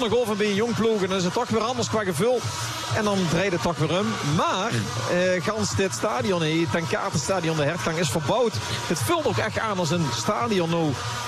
zondag bij een jong ploeg. En dan is het toch weer anders qua gevul. En dan draait het toch weer om. Maar gans dit stadion, ten Kaartenstadion, de hertgang is verbouwd. Het vult ook echt aan als een stadion nou.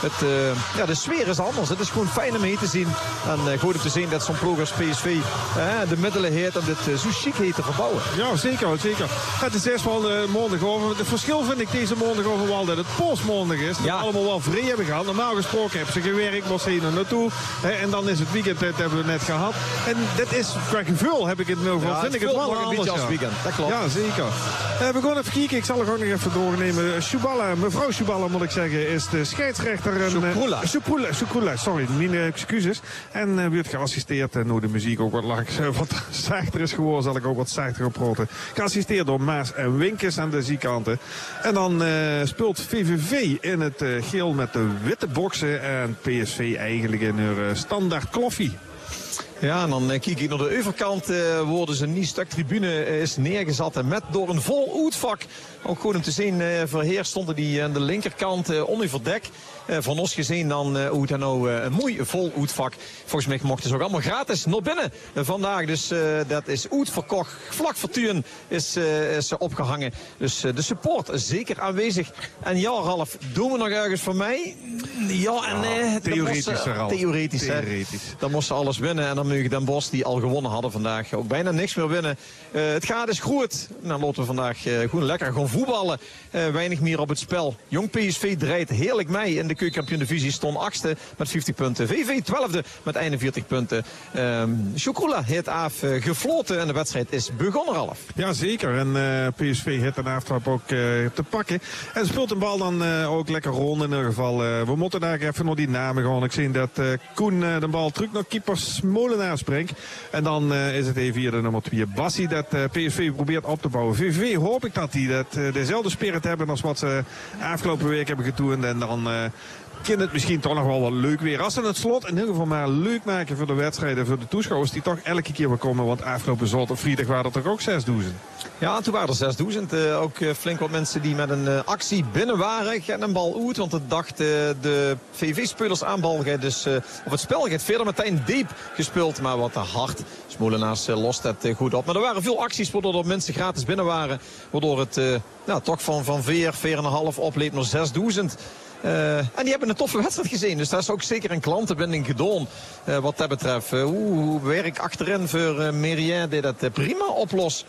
De sfeer is anders. Het is gewoon fijn om mee te zien. En goed om te zien dat zo'n ploeg als PSV de middelen heeft om dit zo chic heet te verbouwen. Ja, zeker. Het is eerst wel maandagover. Het verschil vind ik deze maandagover wel dat het postmaandag is. Dat we allemaal wel vrij hebben gehad. Normaal gesproken hebben ze gewerkt, moest hier naartoe. En dan is het weekend, dat hebben we net gehad. En dit is, qua gevul heb ik het nog wel. Vind ik het wel een beetje als weekend. Dat klopt. Ja, zeker. We gaan even kijken. Ik zal er ook nog even doornemen. Mevrouw Shubala moet ik zeggen, is de scheidsrechter. Shukula, sorry, mijn excuses. En wordt geassisteerd, en de muziek ook wat zachter is geworden, zal ik ook wat zachter praten. Geassisteerd door Maas en Winkes aan de zijkanten. En dan speelt VVV in het geel met de witte boksen en PSV eigenlijk in hun standaard kloffie. Ja, en dan kijk ik naar de overkant. Worden ze niet stuk tribune is neergezet. En met door een vol uitvak. Ook goed om te zien, Verheer stonden die aan de linkerkant onverdekt. Van ons gezien dan een mooi vol uitvak. Volgens mij mochten ze ook allemaal gratis naar binnen vandaag. Dus dat is uitverkocht. Vlak voor Tuin is opgehangen. Dus de support is zeker aanwezig. En ja, Ralf, doen we nog ergens voor mij? Ja en nee. Theoretisch. Dan moest ze alles winnen. En dan mogen Den Bosch, die al gewonnen hadden vandaag, ook bijna niks meer winnen. Het gaat is goed. Nou, laten we vandaag gewoon lekker gaan voetballen. Weinig meer op het spel. Jong PSV draait heerlijk mee in de keukenkampioen-divisie. Stond 8e met 50 punten. VV 12e met 41 punten. Shukula heeft af gefloten en de wedstrijd is begonnen, Ralf. Ja, zeker. En PSV heeft een aftrap ook te pakken. En speelt de bal dan ook lekker rond in ieder geval. We moeten daar even nog die namen gewoon. Ik zie dat Koen de bal terug naar keeper Molenaar springt. En dan is het even hier de nummer 2 Bassi dat PSV probeert op te bouwen. VV hoop ik dat die dezelfde spirit hebben als wat ze afgelopen week hebben getoond. En dan kan het misschien toch nog wel wat leuk weer. Als ze het slot in ieder geval maar leuk maken voor de wedstrijden, voor de toeschouwers die toch elke keer weer komen. Want afgelopen zondag, vrijdag waren er toch ook 6000. Ja, toen waren er 6000. Ook flink wat mensen die met een actie binnen waren. Gaan een bal uit, want het dacht de VV-spelers aan bal. Dus op het spel gaat verder meteen diep gespeeld, maar wat te hard. Smolenaars lost het goed op. Maar er waren veel acties waardoor er mensen gratis binnen waren. Waardoor het toch van 4,5 opleed naar 6000. En die hebben een toffe wedstrijd gezien. Dus daar is ook zeker een klantenbinding gedaan. Wat dat betreft. Werk achterin voor Merien deed dat prima oplost.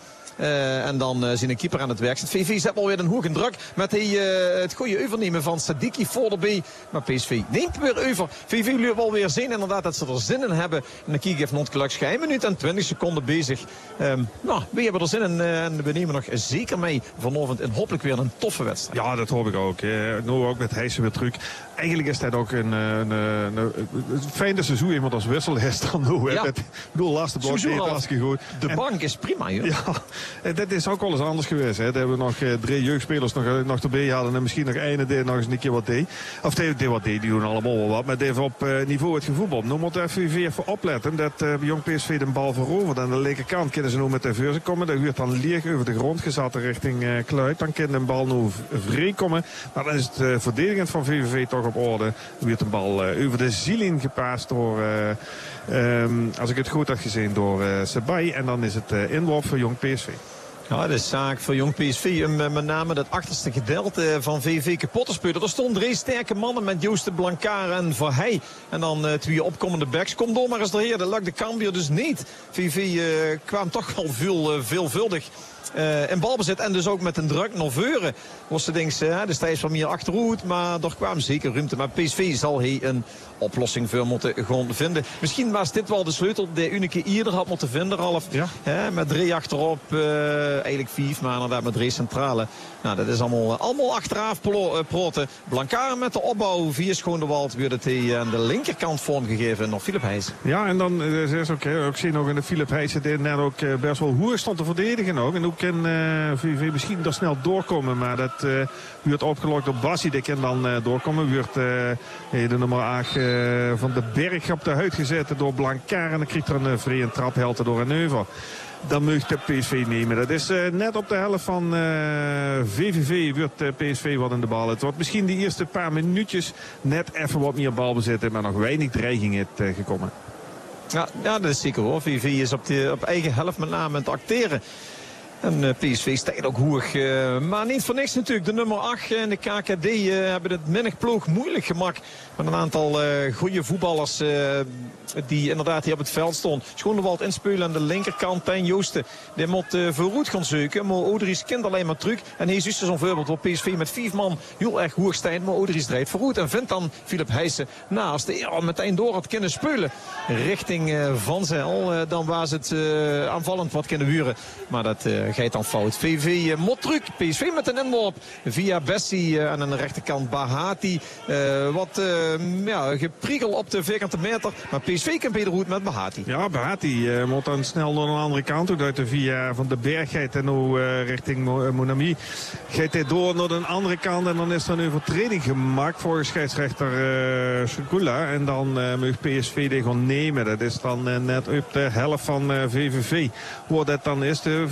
En dan zien een keeper aan het werk. Het VV zet wel weer een hoge druk met het goede overnemen van Sadiki voor de B. Maar PSV neemt weer over. VV wil wel weer zien inderdaad dat ze er zin in hebben. En de kiek heeft nog geen minuut en 20 seconden bezig. We hebben er zin in en we nemen nog zeker mee vanavond en hopelijk weer een toffe wedstrijd. Ja, dat hoop ik ook. Nu ook met Heijsen weer terug. Eigenlijk is dat ook een fijn dat Seizoen iemand als wissel is dan nu. Ja. Ik bedoel, laatste blok deed hartstikke goed. De bank is prima, joh. Ja, dat is ook wel eens anders geweest. Hè. Dat hebben we nog 3 jeugdspelers nog erbij hadden. En misschien nog ene deed nog eens een keer wat deed. Of deed wat deed, die doen allemaal wel wat. Maar even op niveau het gevoetbal. Nu moet de FVV even opletten. Dat Jong PSV de bal verovert. Aan de linkerkant kunnen ze nu met de verse komen. Dat wordt dan leeg over de grond gezet richting Kluit. Dan kan de bal nu vrij komen. Maar dan is het verdedigend van VVV toch op orde. Dan wordt de bal over de zieling gepaast door, als ik het goed had gezien, door Sabai. En dan is het inworp voor Jong PSV. Ja, de zaak voor Jong PSV om met name dat achterste gedeelte van VV kapot te spelen. Er stonden 3 sterke mannen met Joost de Blancaar en Verheij. En dan 2 opkomende backs. Kom door maar eens doorheen. Dat lukt de Cambuur dus niet. VV kwam toch wel veelvuldig in balbezit en dus ook met een druk naar voren. Was de dings, de stijs van hier achteruit, maar er kwam zeker ruimte. Maar PSV zal hij een oplossing voor moeten gewoon vinden. Misschien was dit wel de sleutel die Unike eerder had moeten vinden, Ralf. Ja. Met 3 achterop, eigenlijk 4, maar inderdaad met 3 centrale. Nou, dat is allemaal achteraf proten. Blancaar met de opbouw via Schoonewald werd het hij aan de linkerkant vormgegeven door Philip Heijs. Ja, en dan is ook zie nog in de Philip Heijs net ook best wel hoe stond te verdedigen ook. En hoe kan VV misschien daar snel doorkomen, maar dat wordt opgelokt door Bassi. Die kan dan doorkomen. Wordt de nummer 8 van de Berg op de huid gezet door Blancaar. En dan krijgt er een vrije traphelte door een neuvel. Dan moet de PSV nemen. Dat is net op de helft van VVV wordt PSV wat in de bal. Het wordt misschien die eerste paar minuutjes net even wat meer balbezit. Maar nog weinig dreiging heeft gekomen. Ja, dat is zeker hoor. VV is op eigen helft met name aan het acteren. En PSV staat ook hoog. Maar niet voor niks natuurlijk. De nummer 8 en de KKD hebben het menig ploeg moeilijk gemaakt. Met een aantal goede voetballers die inderdaad hier op het veld stonden. Schoonewald inspelen aan de linkerkant. Tijn Joosten die moet vooruit gaan zoeken. Maar Odries kent alleen maar truc. En Jesus is onvoorbeeld voor PSV met 4 man heel erg hoog staan. Maar Odries draait vooruit en vindt dan Philip Heijsen naast. De al meteen door had kunnen spelen richting Van Zijl. Dan was het aanvallend wat kunnen huren. Maar dat gaat dan fout. VV Motruk. PSV met een inworp via Bessie aan de rechterkant. Bahati. Wat gepriegel op de vierkante meter. Maar PSV kan beter goed met Bahati. Ja, Bahati moet dan snel naar een andere kant. Ook uit de via van de Berg gaat en nu richting Monami. Gaat hij door naar een andere kant. En dan is er een overtreding gemaakt voor scheidsrechter Schukula. En dan mag PSV die gaan nemen. Dat is dan net op de helft van VVV. Hoe dat dan is. De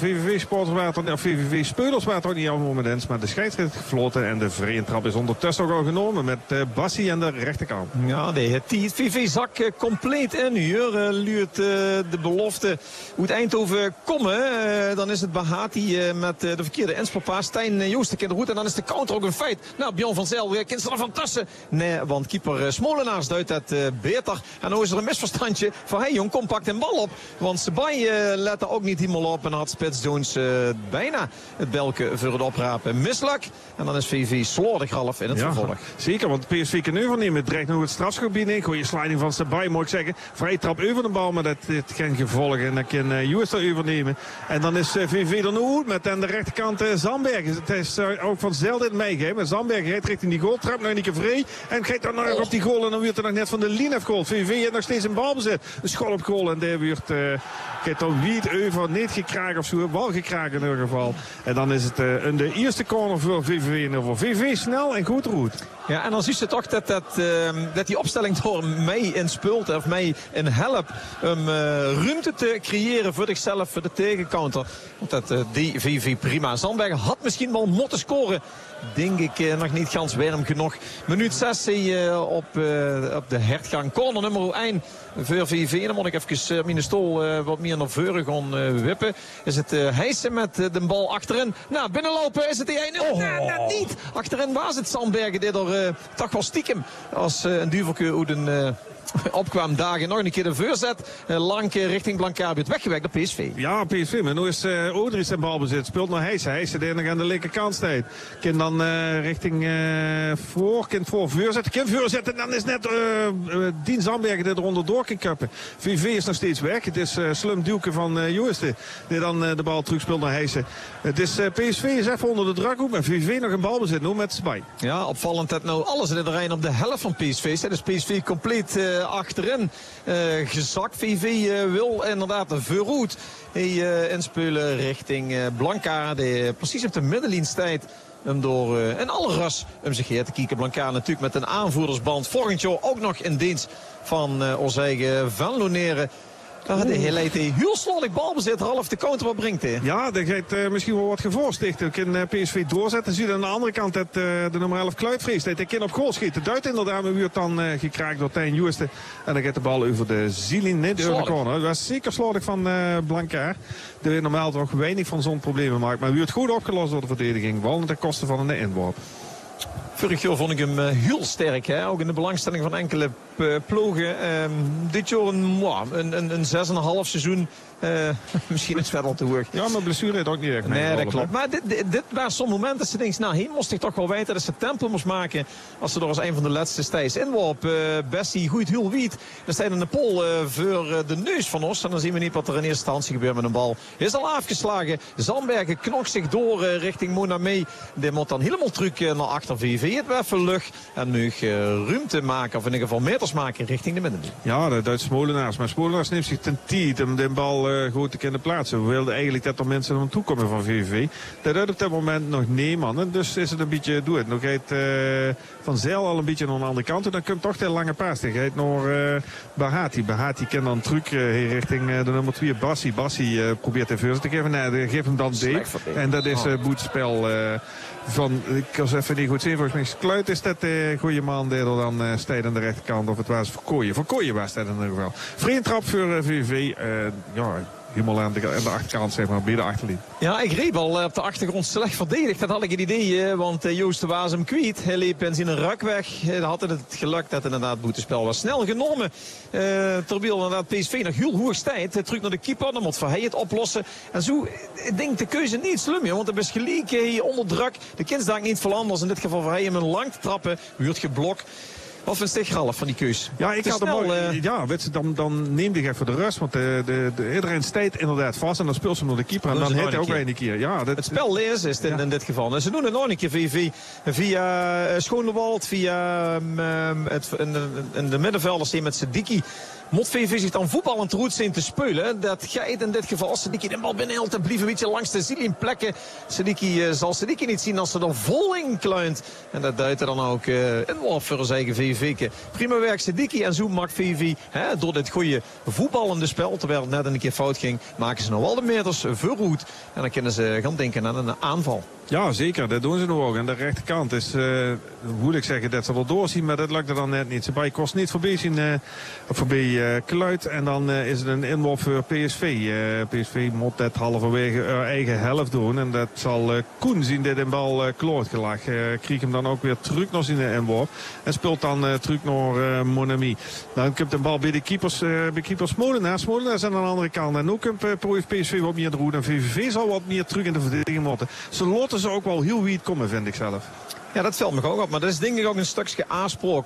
VVV-spelers waren toch niet allemaal moment. Maar de scheidsrechter gefloten. En de vrije is ondertussen ook al genomen met Bassi aan de rechterkant. Ja, nee, het VV-zak compleet in. Hier luurt de belofte uit Eindhoven komen. Dan is het Bahati met de verkeerde inspelpaas. Stijn Joosten in de route. En dan is de counter ook een feit. Nou, Bjorn van Zijl kent ze er van tussen. Nee, want keeper Smolenaars duidt het beter. En dan is er een misverstandje van hey jong, kom pak de bal op. Want Sebaai let er ook niet helemaal op. En had Spits Jones bijna het belken voor het oprapen misluk. En dan is VV slordig half in het vervolg. Zeker, want PSV kan overnemen. Het dreigt nog het strafschopgebied in. Goeie sliding van Sebaai, moet ik zeggen. Vrije trap over de bal, maar dat heeft geen gevolgen. En dan kan Joost er overnemen. En dan is VV er nu met aan de rechterkant Zandberg. Het is ook van zelden in meegeven. Maar Zandberg rijdt richting die goal. Trap nog niet keer vrij. En gaat dan nog op die goal. En dan wordt er nog net van de lijn afgehaald. VV heeft nog steeds een balbezit. Een schol op goal. En daar wordt gaat dan niet over. Niet gekraakt of zo. Bal gekraakt in ieder geval. En dan is het in de eerste corner voor VV. En voor VV snel en goed route. Ja, en dan zie je toch dat die opstelling door mij inspeelt of mij in helpt om ruimte te creëren voor zichzelf, voor de tegencounter. Want dat VV prima. Zandbergen had misschien wel moeten scoren. Denk ik nog niet gans warm genoeg. Minuut 6 op de hertgang. Corner nummer 1 voor VV. Dan moet ik even mijn stoel wat meer naar voren gaan wippen. Is het Heijsen met de bal achterin. Nou, binnenlopen is het die 1-0. Net niet. Achterin was het Zandbergen die er toch wel stiekem als een duvelke uit een opkwam dagen. Nog een keer de voorzet. Lang richting Blankaar werd weggewerkt door PSV. Ja, PSV. Maar nu is Odries in balbezit. Speelt naar Heijsen. Heijsen die nog aan de linkerkant staat. Kan dan richting voor voorzet. Kan voorzetten. En dan is net Dien Zandbergen die er onderdoor kan kappen. VV is nog steeds weg. Het is Slum Duke van Joosten die dan de bal terug speelt naar Heijsen. Het is PSV is even onder de druk. Maar VV nog in balbezit. Nu met Spij. Ja, opvallend dat nou alles in de terrein op de helft van PSV is. Dus PSV compleet achterin gezakt. VV wil inderdaad de vooruit inspelen richting Blankaar. Die precies op de middenlijn staat. Hem door in alle ras om zich heen te kijken. Blankaar natuurlijk met een aanvoerdersband. Volgend jaar ook nog in dienst van ons eigen Van Loneren. Hij leidt heel slordig balbezit. Half de counter wat brengt hij. Ja, dat gaat misschien wel wat gevoorsticht. Dan kan PSV doorzetten. Zie je aan de andere kant dat de nummer 11 Kluitvrees. Hij kan op goal schieten. Duit inderdaad, maar wordt dan gekraakt door Tijn Joosten. En dan gaat de bal over de zielin. Nee, de corner. Dat was zeker slordig van Blankaar. Die normaal toch weinig van zo'n problemen maakt. Maar wordt goed opgelost door de verdediging. Wel ten koste van een inworp. Vorig jaar vond ik hem heel sterk. Hè? Ook in de belangstelling van enkele ploegen. Dit jaar een 6,5 seizoen. Misschien is het verder te hoog. Ja, maar blessure heeft ook niet echt. Nee, dat klopt. Maar dit waren zo'n momenten dat ze denkt, nou, hier moest ik toch wel weten dat ze tempo moest maken. Als ze er als een van de laatste stijs inworp. Bessie goed heel wiet. Dan staat in de pol voor de neus van ons. En dan zien we niet wat er in eerste instantie gebeurt met een bal. Is al afgeslagen. Zandbergen knokt zich door richting Monamé. Die moet dan helemaal terug naar achter VV. Het even lucht. En nu ruimte maken. Of in ieder geval meters maken richting de middenlijn. Ja, dat Duitse Smolenaars. Maar Smolenaars neemt zich ten tijd om de bal goed te kunnen plaatsen. We wilden eigenlijk dat er mensen naar toe komen van VVV. Dat uit op dat moment nog nee, man. Dus is het een beetje doe het. Nog gaat Van Zijl al een beetje aan de andere kant. En dan komt toch de lange paas. Dan gaat naar Bahati. Bahati kan dan terug richting de nummer 2 Bassi. Bassi probeert de voorzet te geven. Nee, geeft hem dan D. En dat is boetspel van, ik kan ze even niet goed zien. Volgens mij Volgens Kluit is dat goede man die er dan staat aan de rechterkant. Of het was Verkooyen was dat in ieder geval. Vriendtrap voor VVV. Helemaal aan de achterkant, zeg maar, bij de achterlijn. Ja, ik reep al op de achtergrond slecht verdedigd. Dat had ik het idee, want Joost de Waas hem kwijt. Hij liep in zijn rak weg. Hij had het geluk dat het inderdaad boetespel was. Snel genomen. Terwijl inderdaad PSV nog heel hoog stijgt. Terug naar de keeper, dan moet Verhey het oplossen. En zo, ik denk de keuze niet slim, want het is gelijk onder druk. De kind niet veel anders. In dit geval Verhey hem een lang te trappen. Wordt geblokt. Of een stighalf van die keus. Ja, ik had hem dan neem ik even de rust. Want iedereen stijgt inderdaad vast. En dan speelt ze hem door de keeper. En dan heet hij ook weer een keer. Ja, het spel lezen is het in dit geval. En ze doen het nog een keer VV. Via Schoonewald. Via in de middenvelders met Sediki. Moet VV zich dan voetballend roet zijn te spelen. Dat gaat in dit geval. Sediki de bal binnen te blijven. Een beetje langs de ziel plekken. Sediki zal Sediki niet zien als ze er vol in kluint. En dat duidt er dan ook in voor zijn eigen VV. Prima werk Sediki. En zo maakt VV door dit goede voetballende spel. Terwijl het net een keer fout ging. Maken ze nog wel de meters voor roet. En dan kunnen ze gaan denken aan een aanval. Ja, zeker. Dat doen ze nog ook. En de rechterkant is, moet ik zeggen, dat ze er doorzien. Maar dat lukt er dan net niet. Ze bij kost niet voorbij Kluit. En dan is het een inworp voor PSV. PSV moet dat halverwege eigen helft doen. En dat zal Koen zien dit in bal kloot gelag. Kreeg hem dan ook weer terug naar zijn inworp. En speelt dan terug naar Monami. Dan komt de bal bij de keepers. Bij keepers Molenaars. Molenaars aan de andere kant. En nu komt PSV wat meer de route. En VVV zal wat meer terug in de verdediging moeten. Ze loten ze ook wel heel wiet komen, vind ik zelf. Ja, dat valt me ook op. Maar dat is denk ik ook een stukje aanspraak.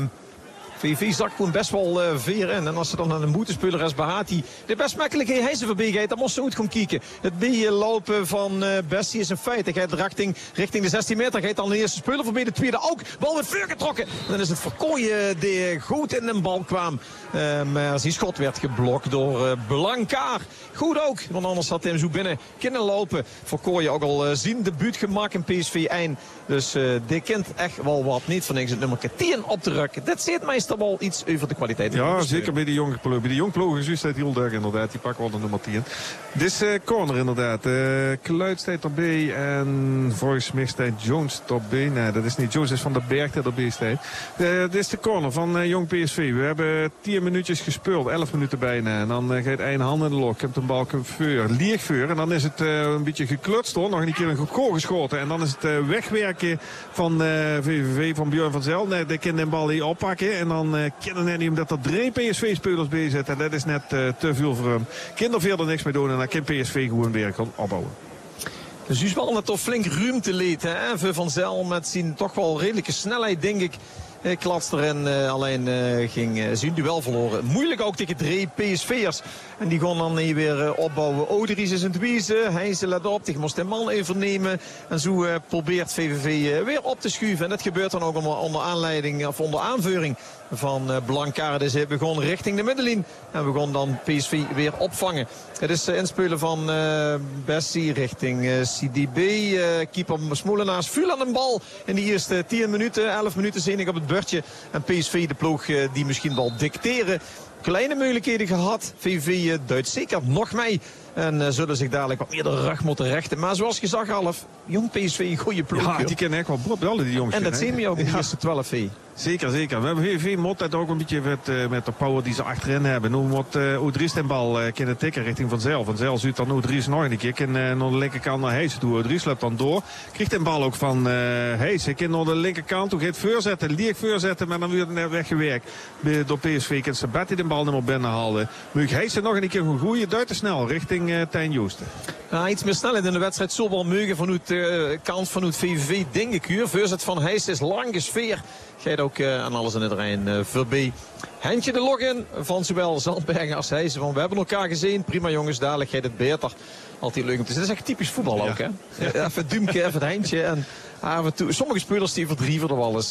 VV zakt gewoon best wel veer in. En als ze dan aan een boetespeler als Bahati de best makkelijk hij ze voorbij gaat, dan moest ze goed gaan kijken. Het bijlopen van Bessie is een feit. Hij gaat richting de 16 meter. Gaat dan de eerste speler voorbij, de tweede ook. Bal met vuur getrokken. En dan is het Verkooyen die goed in de bal kwam. Maar zijn schot werd geblokt door Blankaar. Goed ook, want anders had hij hem zo binnen kunnen lopen. Verkooyen ook al zien debuut gemaakt in PSV 1. Dus dit kent echt wel wat. Niet van niks het nummer 10 op te rukken. Dat zit meestal wel iets over de kwaliteit. Ja, zeker bij de jonge ploeg. Bij de jonge ploeg is juist heel duidelijk inderdaad. Die pakken wel de nummer 10. Dit is corner inderdaad. Kluit staat erbij. En volgens mij staat Jones erbij. Nee, dat is niet Jones. Dat is Van den Berg dat erbij staat. Dit is de corner van Jong PSV. We hebben 10 minuutjes gespeeld. 11 minuten bijna. En dan gaat een hand in de lok. Komt een bal Liegveur. En dan is het een beetje geklutst hoor. Nog een keer een goal geschoten. En dan is het wegwerken van VVV van Björn van Zel. Nee, die kan de bal hier oppakken. En dan kennen net niet omdat er 3 PSV-spelers bij zitten. En dat is net te veel voor hem. Kan er verder niks mee doen. En dan kan PSV gewoon weer gaan opbouwen. Dus u is wel net toch flink ruimte leed. Hè? Van Zel met zijn toch wel redelijke snelheid, denk ik. Klatst erin, alleen ging zijn duel verloren. Moeilijk ook tegen 3 PSV'ers. En die gaan dan weer opbouwen. Oderies is in het wiezen. Hij let op. Die moest de man even nemen. En zo probeert VVV weer op te schuiven. En dat gebeurt dan ook onder aanleiding of onder aanveuring van Blankaar. Dus we gaan richting de middenlijn. En we gaan dan PSV weer opvangen. Het is inspelen van Bessie richting CDB. Keeper Smolenaars viel aan een bal in de eerste 10 minuten. 11 minuten zie ik op het beurtje. En PSV de ploeg die misschien wel dicteren. Kleine mogelijkheden gehad. VV duidt zeker nog mee. En zullen zich dadelijk wat meer de rug moeten rechten. Maar zoals je zag, Alf, jong PSV een goede ploeg. Ja, die kennen echt wel brillen, die jongens. En dat zien we ook in de eerste 12. Zeker, zeker. We hebben VV moet dat ook een beetje met de power die ze achterin hebben. Nu moet Oudries den bal kunnen tikken richting Van Zijl. Van Zijl ziet dan Oudries nog een keer. Kan naar de linkerkant naar Heijs toe. Oudries loopt dan door. Krijgt de bal ook van Heijs. Hij kan naar de linkerkant toe. Gaat voorzetten. Lieg voorzetten. Maar dan wordt het weggewerkt door PSV. Kan Sabatti de bal niet meer binnenhalen. Moet Heijs nog een keer een goede duiten snel richting Tijn Joosten. Ja, iets meer snelheid in de wedstrijd. Zo wel meugen vanuit de kant vanuit VVV, denk ik. Hier voorzet van Heijs is lange sfeer. Gaat ook aan alles in het terrein voorbij. Handje de login van zowel Zandbergen als Heijs. Want we hebben elkaar gezien. Prima jongens, dadelijk gaat het beter. Altijd leuk om te zien. Dat is echt typisch voetbal ook, hè? Ja. Even het duimpje, even het handje. En af en toe, sommige spelers die verdrieven er wel eens.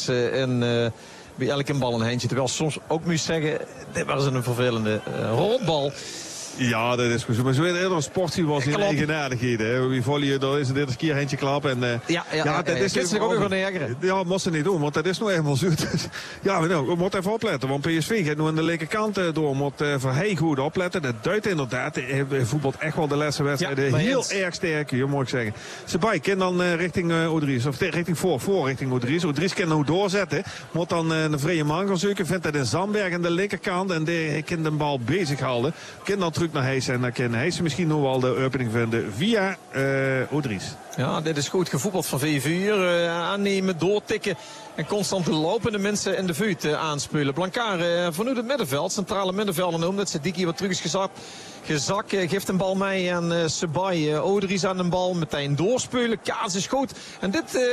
Bij elke bal een handje. Terwijl soms ook moet zeggen, dit was een vervelende rondbal. Ja, dat is goed. Maar zo eerder een sportje was in eigenaardigheden. Wie volleyen, dan is het dit een keer handje klappen. En, dat is zich ook nog ergeren. Ja, moest ze niet doen, want dat is nou eenmaal zo. Ja, we moeten even opletten, want PSV gaat nu aan de linkerkant door. Moet Verheij goed opletten. Dat duidt inderdaad. Hij voetbalt echt wel de laatste wedstrijden heel erg sterk, moet ik zeggen. Sebay kan dan richting Odries, of richting richting Odries. Odries kan nou doorzetten. Moet dan een vrije man gaan zoeken. Vindt dat in Zandberg aan de linkerkant. En hij kan de bal bezig houden. Kan dan terug naar Heijsen. En dan kan Heijsen misschien nog wel de opening vinden via Odries. Ja, dit is goed gevoetbald van VV. Aannemen, doortikken. En constant de lopende mensen in de vuut aanspelen. Blancard vanuit het middenveld. Centrale middenvelder omdat Sadiki wat terug is gezakt. Geeft een bal mee aan Sebay. Odries aan de bal. Meteen doorspelen. Kaas is goed. En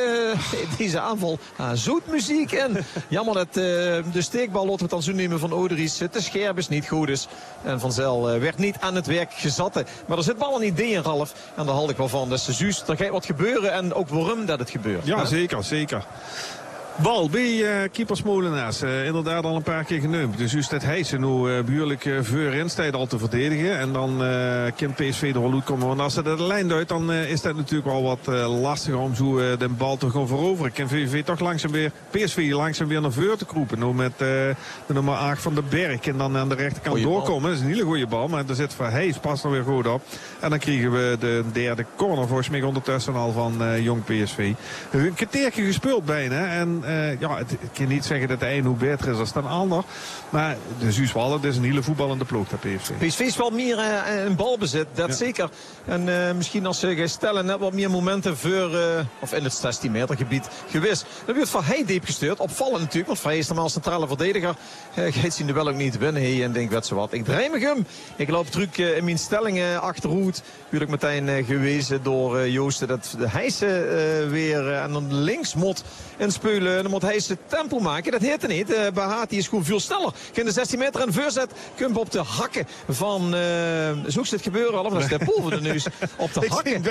deze aanval. Zoet muziek. En jammer dat de steekbal laten we dan zo nemen van Odries. Te scherp is, niet goed is. En Van Zel werd niet aan het werk gezet. Maar er zit wel een idee in, Ralf. En daar haal ik wel van. Dat is juist. Er gaat wat gebeuren. En ook waarom dat het gebeurt. Ja, zeker. Bal bij keeper Smolenaars. Inderdaad al een paar keer genoemd. Dus juist dat Heijsen nu behoorlijk voorin staat al te verdedigen. En dan kan PSV er wel uitkomen. Want als ze de lijn duidt, dan is dat natuurlijk wel wat lastiger om zo de bal te gaan veroveren. Kan VVV toch PSV langzaam weer naar voren te kroepen. Nu met de nummer 8 van de Berg. En dan aan de rechterkant doorkomen. Dat is een hele goede bal. Maar er zit Verheij pas er weer goed op. En dan krijgen we de derde corner volgens mij ondertussen al van Jong PSV. Een kwartiertje gespeeld bijna. En ik kan niet zeggen dat de een hoe beter is dan de ander. Maar de Zuuswallen, dit is een hele voetballende ploeg, dat PSV. PSV is wel meer een balbezit, dat zeker. En misschien als ze stellen net wat meer momenten voor, of in het 16 meter gebied gewist. Dan wordt Verheij diep gestuurd. Opvallend natuurlijk, want Verheij is normaal centrale verdediger. Gaat zien de wel ook niet winnen. En denk, weet ze wat, ik draai me hem. Ik loop terug in mijn stellingen achterhoed. Wordt ook meteen gewezen door Joosten dat de Heijsen weer aan de links moet inspelen. Dan moet Heijsen tempo maken. Dat heet er niet. Bahati is gewoon veel sneller. Kan de 16 meter en voorzet. Kun op de hakken van... zoek ze het gebeuren al. Of dat is de poel voor de neus. Op de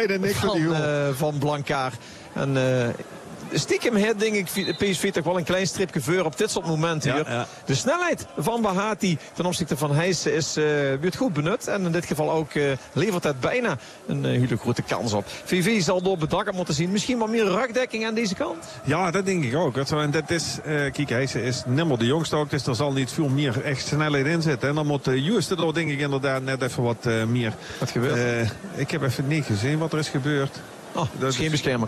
hakken van Blancard. En... stiekem heeft denk ik PSV toch wel een klein stripje voor op dit soort momenten hier. Ja. De snelheid van Bahati ten opzichte van Heijsen is weer goed benut. En in dit geval ook levert het bijna een hele grote kans op. VV zal door bedakken moeten zien. Misschien wat meer rugdekking aan deze kant. Ja, dat denk ik ook. En dat is, kijk, Heijsen is nimmer de jongste ook. Dus er zal niet veel meer echt snelheid in zitten. En dan moet Joosten er denk ik inderdaad net even wat meer. Wat gebeurt? Ik heb even niet gezien wat er is gebeurd. Dat is geen beschermer.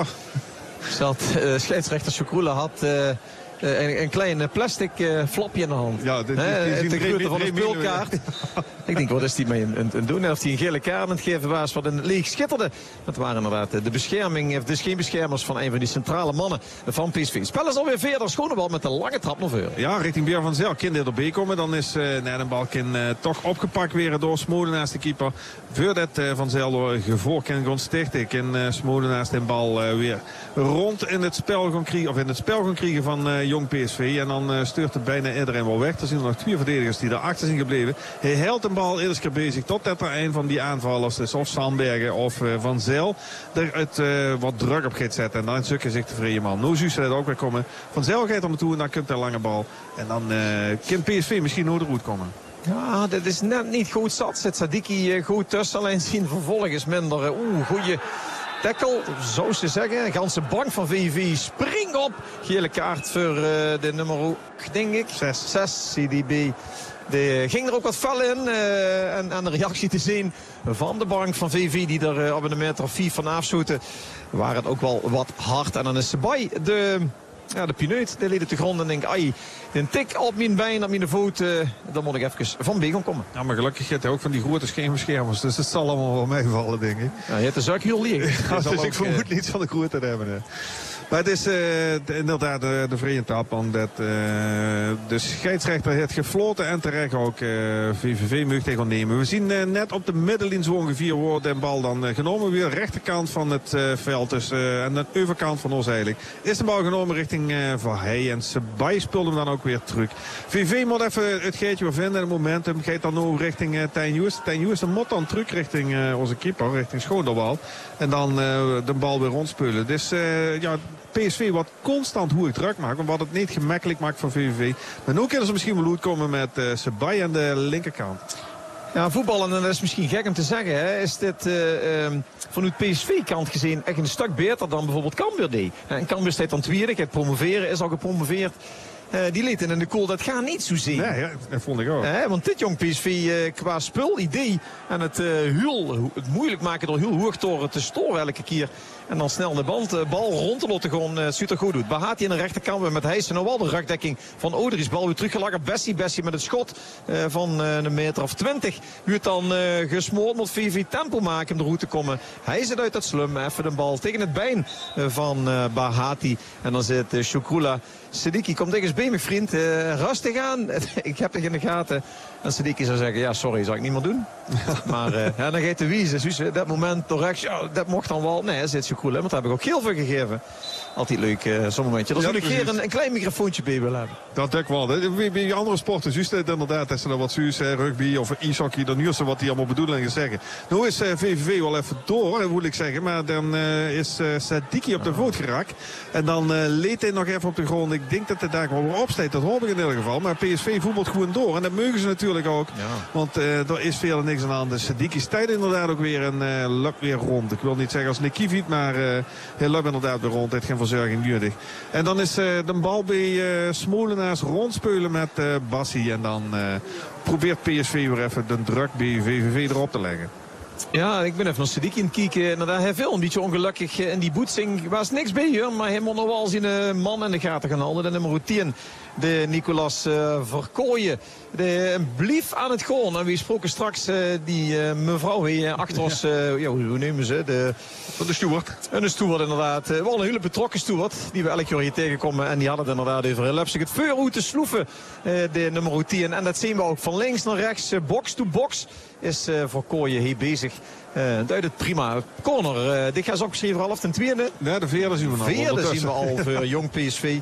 Scheidsrechter Chokrula had een klein plastic flapje in de hand. Ja, de grootte van de speelkaart. Ik denk, wat is die mee aan het doen? Of hij een gele kaart aan het geven was wat in het leeg schitterde. Dat waren inderdaad de bescherming. Dus geen beschermers van een van die centrale mannen van PSV. Spel is alweer verder. Schonebal met een lange trap naar voren. Ja, richting Beer van Zel. Kind erbij komen. Dan is de bal toch opgepakt weer door Smolenaars de keeper. Voordat Van Zel door gevoor kan gaan stichten. Kan Smolenaars de bal weer rond in het spel gaan krijgen van Jong PSV. En dan stuurt het bijna iedereen wel weg. Er zijn er nog 2 verdedigers die erachter zijn gebleven. Hij helpt een bal iedere keer bezig totdat er een van die aanvallers, dus of Sandbergen of Van Zel, er het wat druk op gaat zetten. En dan zoeken zich de vrije man. Nu zou dat ook weer komen. Van Zel gaat er naartoe en dan komt er lange bal. En dan kan PSV misschien nog de route komen. Ja, dat is net niet goed zat. Zit Sadiki goed tussen. Alleen zien vervolgens minder. Goeie tackle, zo ze zeggen. De ganse bank van VV springt op. Gele kaart voor de nummer, denk ik, 6 CDB. Ging er ook wat fel in. En aan de reactie te zien van de bank van VV die er op een meter of 4 van afzoeten. Waren het ook wel wat hard. En dan is Sebay de pineut. Die leed op de grond en denkt, ai, een tik op mijn been, op mijn voet. Dan moet ik even van B gaan komen. Ja, maar gelukkig heeft hij ook van die grote scheenbeschermers. Dus het zal allemaal wel meevallen, denk ik. Ja, je hebt de zak heel lief. Ja, dus ik vermoed niet van de grote te hebben. Maar het is inderdaad de vrije tap. Omdat de scheidsrechter heeft gefloten en terecht ook VVV mag tegen nemen. We zien net op de middenlijn zo ongeveer wordt de bal dan genomen. Weer rechterkant van het veld. Dus aan de overkant van ons eigenlijk. Is de bal genomen richting Verheij. En Sebay speelde hem dan ook weer terug. VV moet even het geitje weer vinden. Het momentum gaat dan nu richting Tijn Joest. Tijn Joest moet dan terug richting onze keeper. Richting Schoonderwal. En dan de bal weer rondspelen. Dus PSV wat constant hoe ik druk maakt. Wat het niet gemakkelijk maakt voor VVV. Maar nu kunnen ze misschien wel goed komen met Sebay aan de linkerkant. Ja, voetballen, en dat is misschien gek om te zeggen, hè, is dit vanuit PSV-kant gezien echt een stuk beter dan bijvoorbeeld Cambuur deed. En Cambuur staat dan tweede, gaat promoveren, is al gepromoveerd. Die lieten in de koel, dat gaat niet zozeer. Nee, ja, dat vond ik ook. Want dit jong PSV qua spul, idee en het moeilijk maken door heel hoog te storen elke keer. En dan snel de bal rond te laten gewoon super goed doet. Bahati in de rechterkant met Heijsen. Nou wel de rugdekking van Odries. Bal weer teruggelagen. Bessie met het schot van een meter of 20. U het dan gesmoord moet VV tempo maken om de route te komen. Hij zit uit dat slum. Even de bal tegen het been van Bahati. En dan zit Shukroula. Siddiqui, kom tegen eens bij mijn vriend. Rustig aan. Ik heb het in de gaten. En Siddiqui zou zeggen, ja sorry, zou ik niet meer doen. Maar dan ga je te wiezen. Dus dat moment door rechts, ja, dat mocht dan wel. Nee, zit Shukroula, want daar heb ik ook heel veel gegeven. Altijd leuk, zo'n momentje. Dan zou ik hier een klein microfoontje bij willen hebben. Dat denk ik wel. Bij andere sporten, juist inderdaad, als ze dan wat zuurs, rugby of ijshockey, dan nu wat die allemaal bedoelingen zeggen. Nu is VVV wel even door, wil ik zeggen. Maar dan is Siddiqui op de voet geraakt. En dan leed hij nog even op de grond. Ik denk dat hij daar wel weer opsteekt. Dat hoop ik in ieder geval. Maar PSV voetbalt gewoon door. En dat mogen ze natuurlijk ook. Ja. Want er is veel niks aan de hand. Siddiqui stijgt inderdaad ook weer en lukt weer rond. Ik wil niet zeggen als Nick Kiviet, maar hij lukt inderdaad weer rond. Heeft geen verzorging nodig. En dan is de bal bij Smolenaars rondspelen met Bassi. En dan probeert PSV weer even de druk bij VVV erop te leggen. Ja, ik ben even naar Siddiqui aan het kijken. Inderdaad, hij viel een beetje ongelukkig in die boetsing. Was niks bij hoor, maar hij moet nog wel zijn man in de gaten gaan houden. De nummer 10, de Nicolas Verkooyen. De blief aan het gaan. En wie spraken straks die mevrouw hier achter ons, hoe nemen ze? De steward. De steward inderdaad. Wel een hele betrokken steward die we elk jaar hier tegenkomen. En die hadden het inderdaad over Lepsig. Het vuur te sloeven, de nummer 10. En dat zien we ook van links naar rechts, box to box. Is Verkooyen hier bezig. Duidt het prima. Corner, dit gaat ze opgeschreven half ten tweede. Ja, de vierde zien we nog. Vierde zien we al voor jong PSV.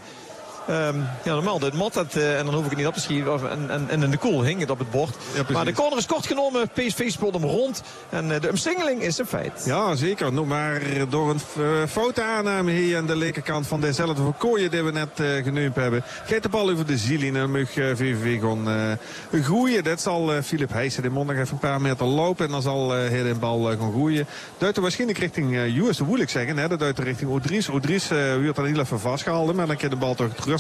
Ja, normaal dit mot en dan hoef ik het niet op te schrijven. En in de koel hing het op het bord. Ja, maar de corner is kort genomen. PSV speelt hem rond. En de omsingeling is een feit. Ja, zeker. Nog maar door een foute aanname hier aan de linkerkant van dezelfde Verkooyen die we net genoemd hebben. Geeft de bal over de ziel in en mag VVV gewoon groeien. Dat zal Filip Heijsen de mond nog even een paar meter lopen. En dan zal hij de bal gaan groeien. Duidt waarschijnlijk richting Jules, dat wil ik zeggen. Hè? Dat duidt richting Odries. Odries wordt dan heel even vastgehouden. Maar dan kan de bal toch terug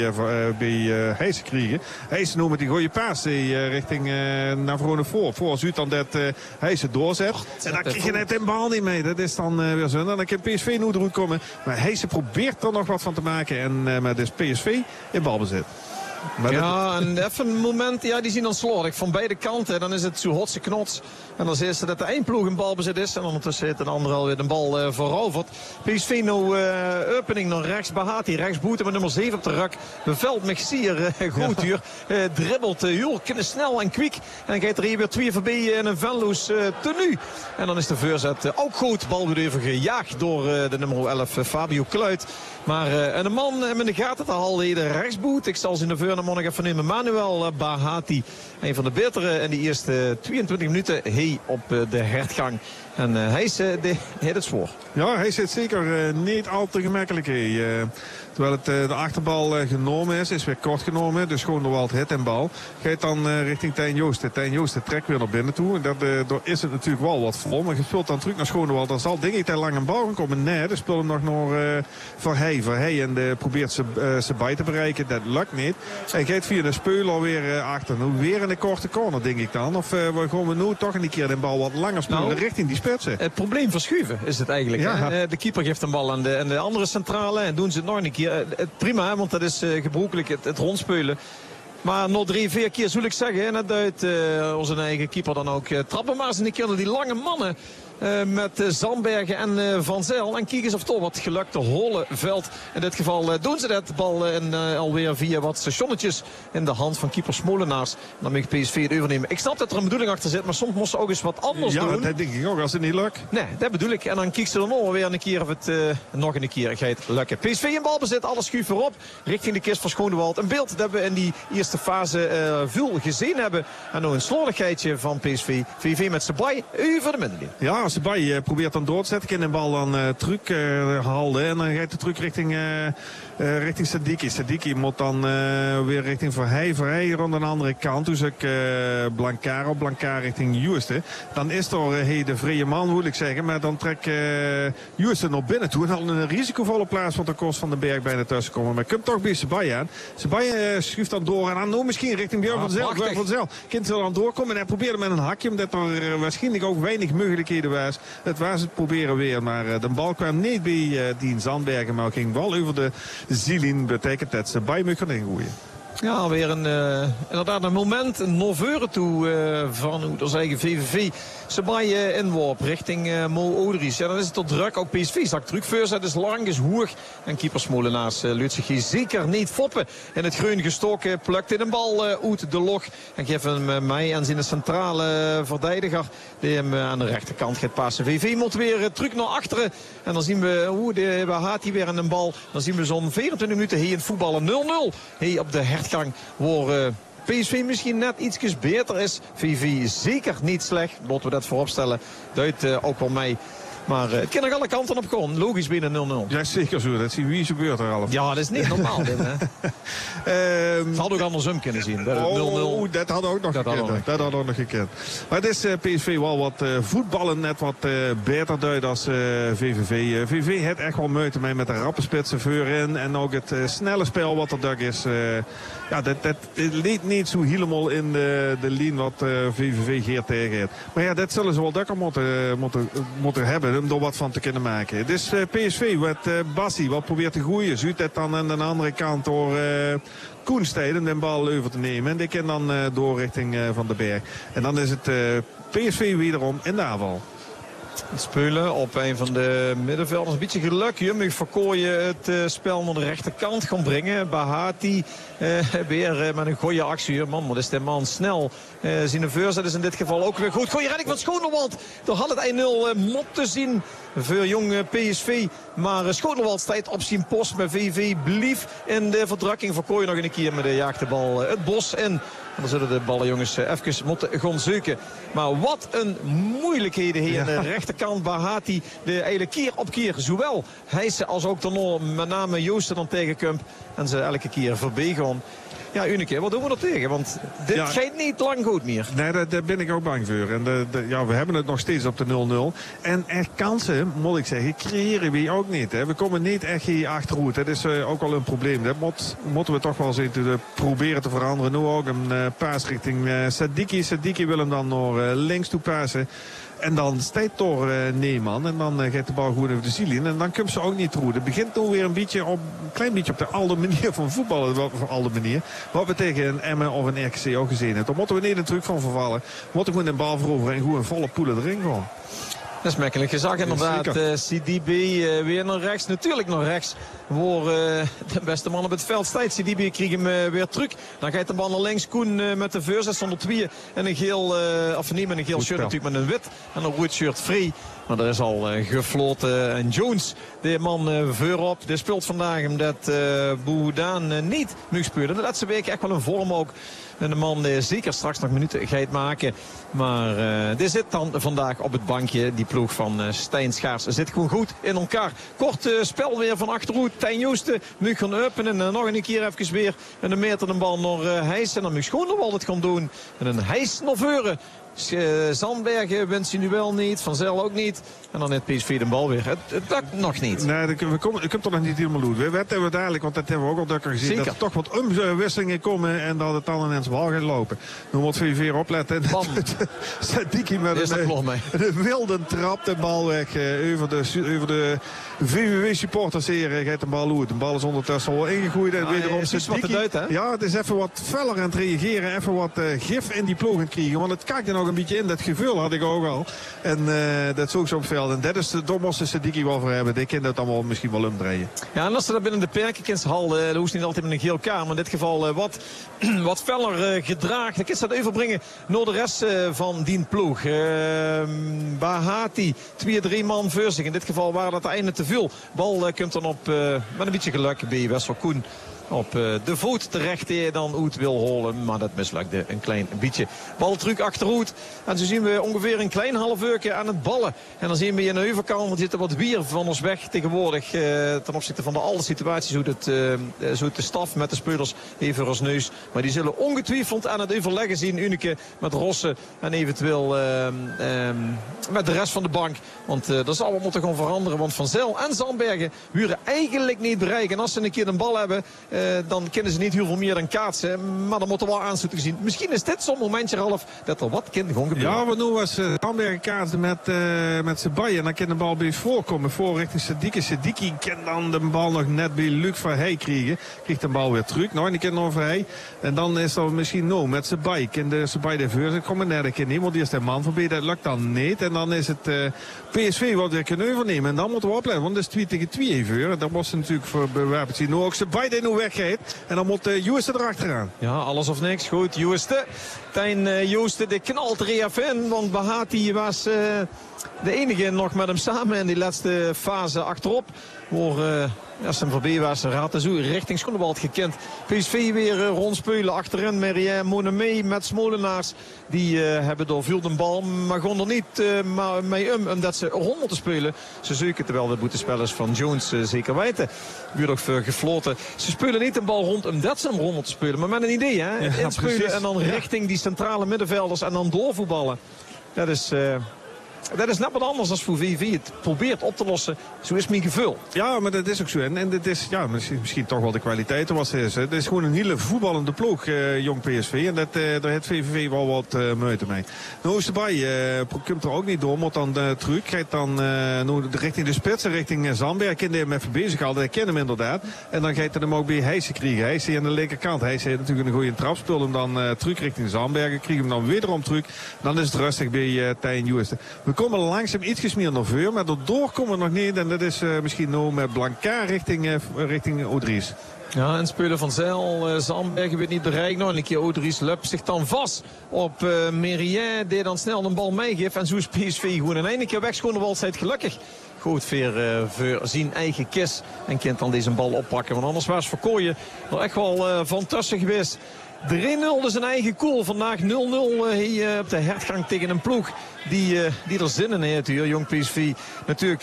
bij Heijsen krijgen. Heijsen noemt die gooie paas richting naar voren voor Zuid dan dat Heijsen doorzet. En dan krijg je net een bal niet mee. Dat is dan weer zo. En dan kan PSV nu eruit komen. Maar Heijsen probeert er nog wat van te maken. En met dus PSV in balbezit. Maar ja, en even een moment, ja, die zien dan slordig van beide kanten. Dan is het zo hotse knots. En dan zie je dat de eindploeg een balbezit is. En ondertussen heeft de andere alweer de bal veroverd. PSV nou opening naar rechts. Bahati rechts boete met nummer 7 op de rak. Beveld Mexier, Groothuur. Dribbelt heel snel en kwik. En dan gaat er hier weer 2 voorbij in een Venlo's tenue. En dan is de voorzet ook goed. Bal weer even gejaagd door de nummer 11 Fabio Kluit. Maar een man met de gaten te halen, de rechtsboet. Ik zal ze in de vuur nog even nemen. Manuel Bahati. Een van de betere in de eerste 22 minuten. Hij op de hertgang. En hij is het zwoer. Ja, hij zit zeker niet al te gemakkelijk. Terwijl het de achterbal genomen is weer kort genomen. Dus gewoon door het en bal. Gaat dan richting Tijn Joosten. Tijn Joosten trekt weer naar binnen toe. En daar is het natuurlijk wel wat vol. Maar je speelt dan terug naar Schonewald. Dan zal denk ik te lang een bal gaan komen. Nee, dan speelt hem nog naar Verhey. En probeert ze bij te bereiken. Dat lukt niet. Hij gaat via de speul alweer achter. Nu weer in de korte corner, denk ik dan. Of gaan we nu toch een keer de bal wat langer spelen richting die spitsen. Het probleem verschuiven is het eigenlijk. Ja. De keeper geeft een bal aan de andere centrale. En doen ze het nog een keer. Prima, want dat is gebruikelijk het rondspelen. Maar nog 3-4 keer zou ik zeggen. En dat duidt onze eigen keeper dan ook. Trappen maar eens een keer naar die lange mannen. Met Zandbergen en Van Zijl. En kijk eens of toch wat gelukte holle veld. In dit geval doen ze dat. Bal alweer via wat stationnetjes in de hand van keeper Smolenaars. Dan mag PSV het overnemen. Ik snap dat er een bedoeling achter zit. Maar soms moest ze ook eens wat anders doen. Ja, dat denk ik ook als het niet lukt. Nee, dat bedoel ik. En dan kijkt ze dan nog weer een keer of het nog een keer gaat lukken. PSV in balbezit. Alles schuift voorop. Richting de kist van Schonewald. Een beeld dat we in die eerste fase veel gezien hebben. En nog een slordigheidje van PSV. VV met Sabai over de middenlijn. Ja, Ja, Sebay probeert dan door te zetten. In de bal dan truc halen. En dan gaat de truc richting Sadiki. Sadiki moet dan weer richting Verheij rond aan de andere kant. Dus ik Blancar richting Juiste. Dan is er de vrije man, moet ik zeggen. Maar dan trekt Juiste nog binnen toe. En al een risicovolle plaats wat de kost van de Berg bijna tussen komen. Maar komt toch bij Sebay aan. Sebay schuift dan door. En dan misschien richting Björn van Zel. Björn van Zel kan er dan doorkomen. En hij probeerde met een hakje. Omdat er waarschijnlijk ook weinig mogelijkheden was. Het was het proberen weer. Maar de bal kwam niet bij Dien Zandbergen. Maar ging wel over de zielin. Betekent dat Sebay moet gaan ingooien. Ja, weer inderdaad een moment, een noveuren toe van ons eigen VVV. Sebay inworp richting Mo Odries. Ja, dan is het tot druk. Ook PSV zakt terug. Voorzet is lang, is hoog. En keeper Smolenaars lukt zich zeker niet foppen. In het groen gestoken plukt in een bal uit de log. En geeft hem mij en zijn centrale verdediger. Die hem aan de rechterkant gaat passen. VV moet weer terug naar achteren. En dan zien we de Bahati weer aan een bal. Dan zien we zo'n 24 minuten hier in het voetballen. 0-0. Op de hertgang waar PSV misschien net ietsjes beter is. VV zeker niet slecht. Laten we dat vooropstellen. Duidt ook wel mee. Maar het kan nog alle kanten op gaan. Logisch binnen 0-0. Ja, zeker zo. Dat zien wie gebeurt er al. Ja, dat is niet normaal dit, hè. Het had ook andersom kunnen zien. 0-0. Dat had ook nog gekend. Dat had ook nog gekend. Maar het is PSV wel wat voetballen net wat beter duidt als VVV. VVV heeft echt wel moeite mee met de rappe spitsen voorin. En ook het snelle spel wat er daar is. Dat leed niet zo helemaal in de lijn wat VVV geert tegen heeft. Maar ja, dat zullen ze wel lekker moeten hebben om er wat van te kunnen maken. Het is PSV met Bassi wat probeert te gooien. Zuid het dan aan de andere kant door Koenstein om de bal over te nemen. En die kan dan door richting Van den Berg. En dan is het PSV wederom in de aanval. Spelen op een van de middenvelders. Een beetje geluk. Jummig Verkooyen het spel naar de rechterkant gaan brengen. Bahati weer met een goede actie. Man, wat is de man snel. Zijn voorzet is in dit geval ook weer goed. Goeie redding van Schoonderwald. Daar had het 1-0 moeten zien voor jong PSV. Maar Schoonderwald staat op zijn post met VV. Blief in de verdrukking. Verkooyen nog een keer met de jaagt de bal het bos in. En dan zullen de ballenjongens even moeten gaan zoeken. Maar wat een moeilijkheden hier aan de rechterkant. Bahati eigenlijk keer op keer. Zowel Heijsen als ook Tono, met name Joosten dan tegenkomt. En ze elke keer voorbij gaan. Ja, Unike, wat doen we er tegen? Want dit gaat niet lang goed meer. Nee, daar ben ik ook bang voor. En we hebben het nog steeds op de 0-0. En echt kansen, moet ik zeggen, creëren we ook niet. Hè. We komen niet echt hier achteruit. Dat is ook wel een probleem. Dat moeten we toch wel eens proberen te veranderen. Nu ook een paas richting Sadiki. Sadiki wil hem dan naar links toe passen. En dan staat door Neeman. En dan gaat de bal goed over de ziel in. En dan komt ze ook niet terug. Het begint nu weer een klein beetje op de oude manier van voetballen. Van oude manier. Wat we tegen een Emmen of een RKC ook gezien hebben. Daar moeten we niet een truc van vervallen. We moeten gewoon een bal veroveren en gewoon een volle poelen erin gaan. Dat is makkelijk gezegd inderdaad. CDB weer naar rechts. Natuurlijk naar rechts. Waar de beste man op het veld staat. CDB kreeg hem weer terug. Dan gaat de bal naar links. Koen met de voorzet zonder tweeën. En een geel, of niet met een geel shirt natuurlijk, met een wit. En een rood shirt vrij. Maar er is al gefloten. En Jones, de man voorop. Die speelt vandaag omdat Boudaan niet mag spelen. De laatste week echt wel een vorm ook. En de man zeker straks nog minuten gaat maken. Maar dit zit dan vandaag op het bankje. Die ploeg van Stijn Schaars zit gewoon goed in elkaar. Kort spel weer van achteruit. Tijn Joosten moet gaan openen. En nog een keer even weer. En een meter de bal naar Heijs. En dan moet Schoonderwald het gaan doen. En een Heijs naar voren. Zandbergen wint hij nu wel niet. Van Zel ook niet. En dan heeft PSV de bal weer. Het lukt nog niet. Nee, we komen toch nog niet helemaal goed. We hebben dadelijk, want dat hebben we ook al dukker gezien. Zeker. Dat er toch wat omwisselingen komen en dat het dan ineens bal gaat lopen. Nu moet VV opletten. Sadiki met een wilde trap de bal weg over de VVV supporters hier gaat de bal uit. De bal is ondertussen al ingegooid. En wederom Sadiki. Ja, het is even wat feller aan het reageren. Even wat gif in die ploeg aan het krijgen. Want het kijkt er nog een beetje in. Dat gevoel had ik ook al. En dat zoek ze op het veld. En dat is de dommosse Sadiki wel voor hebben. Die kan dat allemaal misschien wel omdraaien. Ja, en als ze dat binnen de perkenkensthal, dat hoeft niet altijd met een geel kaart. Maar in dit geval wat feller gedragen. Dan kan ze dat overbrengen naar de rest van die ploeg. Bahati, 2-3 man voor zich. In dit geval waren dat einde te veel. Bal komt dan op met een beetje geluk bij Wessel Koen. op de voet terecht dan Oet wil holen. Maar dat mislukte een klein beetje. Baltruc achteruit. En zo zien we ongeveer een klein half uurtje aan het ballen. En dan zien we in de overkant, er zitten wat wier van ons weg tegenwoordig. Ten opzichte van de alle situaties. Zo de staf met de spelers even als neus. Maar die zullen ongetwijfeld aan het overleggen zien. Unike met Rossen en eventueel met de rest van de bank. Want dat zal wat moeten gaan veranderen. Want Van Zijl en Zandbergen huren eigenlijk niet bereiken. En als ze een keer een bal hebben, dan kunnen ze niet heel veel meer dan kaatsen. Maar dan moeten we wel aanzoeken zien. Misschien is dit zo'n momentje, Ralf, dat er wat kind gewoon gebeurt. Ja, want nu was Zandbergen kaatsen met zijn baai. En dan kan de bal bij voorkomen. Voor richting Sadiki. Sadiki kan dan de bal nog net bij Luc Verheij krijgen. Krijgt de bal weer terug. Nou, en die kan nog Verheij. En dan is dat misschien met zijn baai. Kan de baai de vuur. Komen net een keer niet. Want die is de man voorbij. Dat lukt dan niet. En dan is het PSV wat weer kunnen overnemen. En dan moeten we opletten. Want dat is 2 tegen 2 even. En dat was natuurlijk voor bewapend zien. Nu ook zijn baai die nu weggeeft. En dan moet Joosten erachteraan. Ja, alles of niks. Goed, Joosten. Tijn Joosten, de knalt er even in. Want Bahati was de enige nog met hem samen in die laatste fase achterop. Als hem voorbij was, raad de zo richting Schoenewald gekend. PSV weer rondspelen achterin. Merrière, Monnemé met Smolenaars. Die hebben doorviel de bal. Maar gewoon er niet mee omdat ze rond moeten spelen. Ze zoeken terwijl de boetespelers van Jones zeker weten. Weer nog gefloten. Ze spelen niet een bal rond omdat ze hem rond moeten spelen. Maar met een idee, hè? Ja, inspelen precies. En dan richting die centrale middenvelders en dan doorvoetballen. Dat is net wat anders als voor VV het probeert op te lossen. Zo is mijn gevoel. Ja, maar dat is ook zo. En dit is misschien toch wel de kwaliteit wat het is. Het is gewoon een hele voetballende ploeg, jong PSV. En daar heeft VVV wel wat moeite mee. Nou is erbij, komt er ook niet door. Maar dan terug. Krijgt dan richting de spits en richting Zandberg. Kan hij hem even bezig houden. Hij kent hem inderdaad. En dan gaat hij hem ook bij Heijsen krijgen. Heijsen aan de linkerkant. Heijsen heeft natuurlijk een goede trap. Speelt hem dan terug richting Zandberg. Krijgt hem dan wederom terug. Dan is het rustig bij Tijn Joosten. We komen langzaam iets meer naar vuur, maar daardoor komen we nog niet. En dat is misschien nog met Blanca richting Odries. Ja, en spelen Van Zijl, Zandbergen weet niet bereikt. Nou, en een keer Odries lupt zich dan vast op Merrière, die dan snel een bal meegeeft. En zo is PSV gewoon in één keer weg. Schoonewald zijt gelukkig. Goed, voor zijn eigen kist. En kan dan deze bal oppakken. Want anders was Verkooyen er echt wel van tussen geweest. 3-0 is een eigen koel. Vandaag 0-0 hier op de hertgang tegen een ploeg die er zin in heeft hier. Jong PSV natuurlijk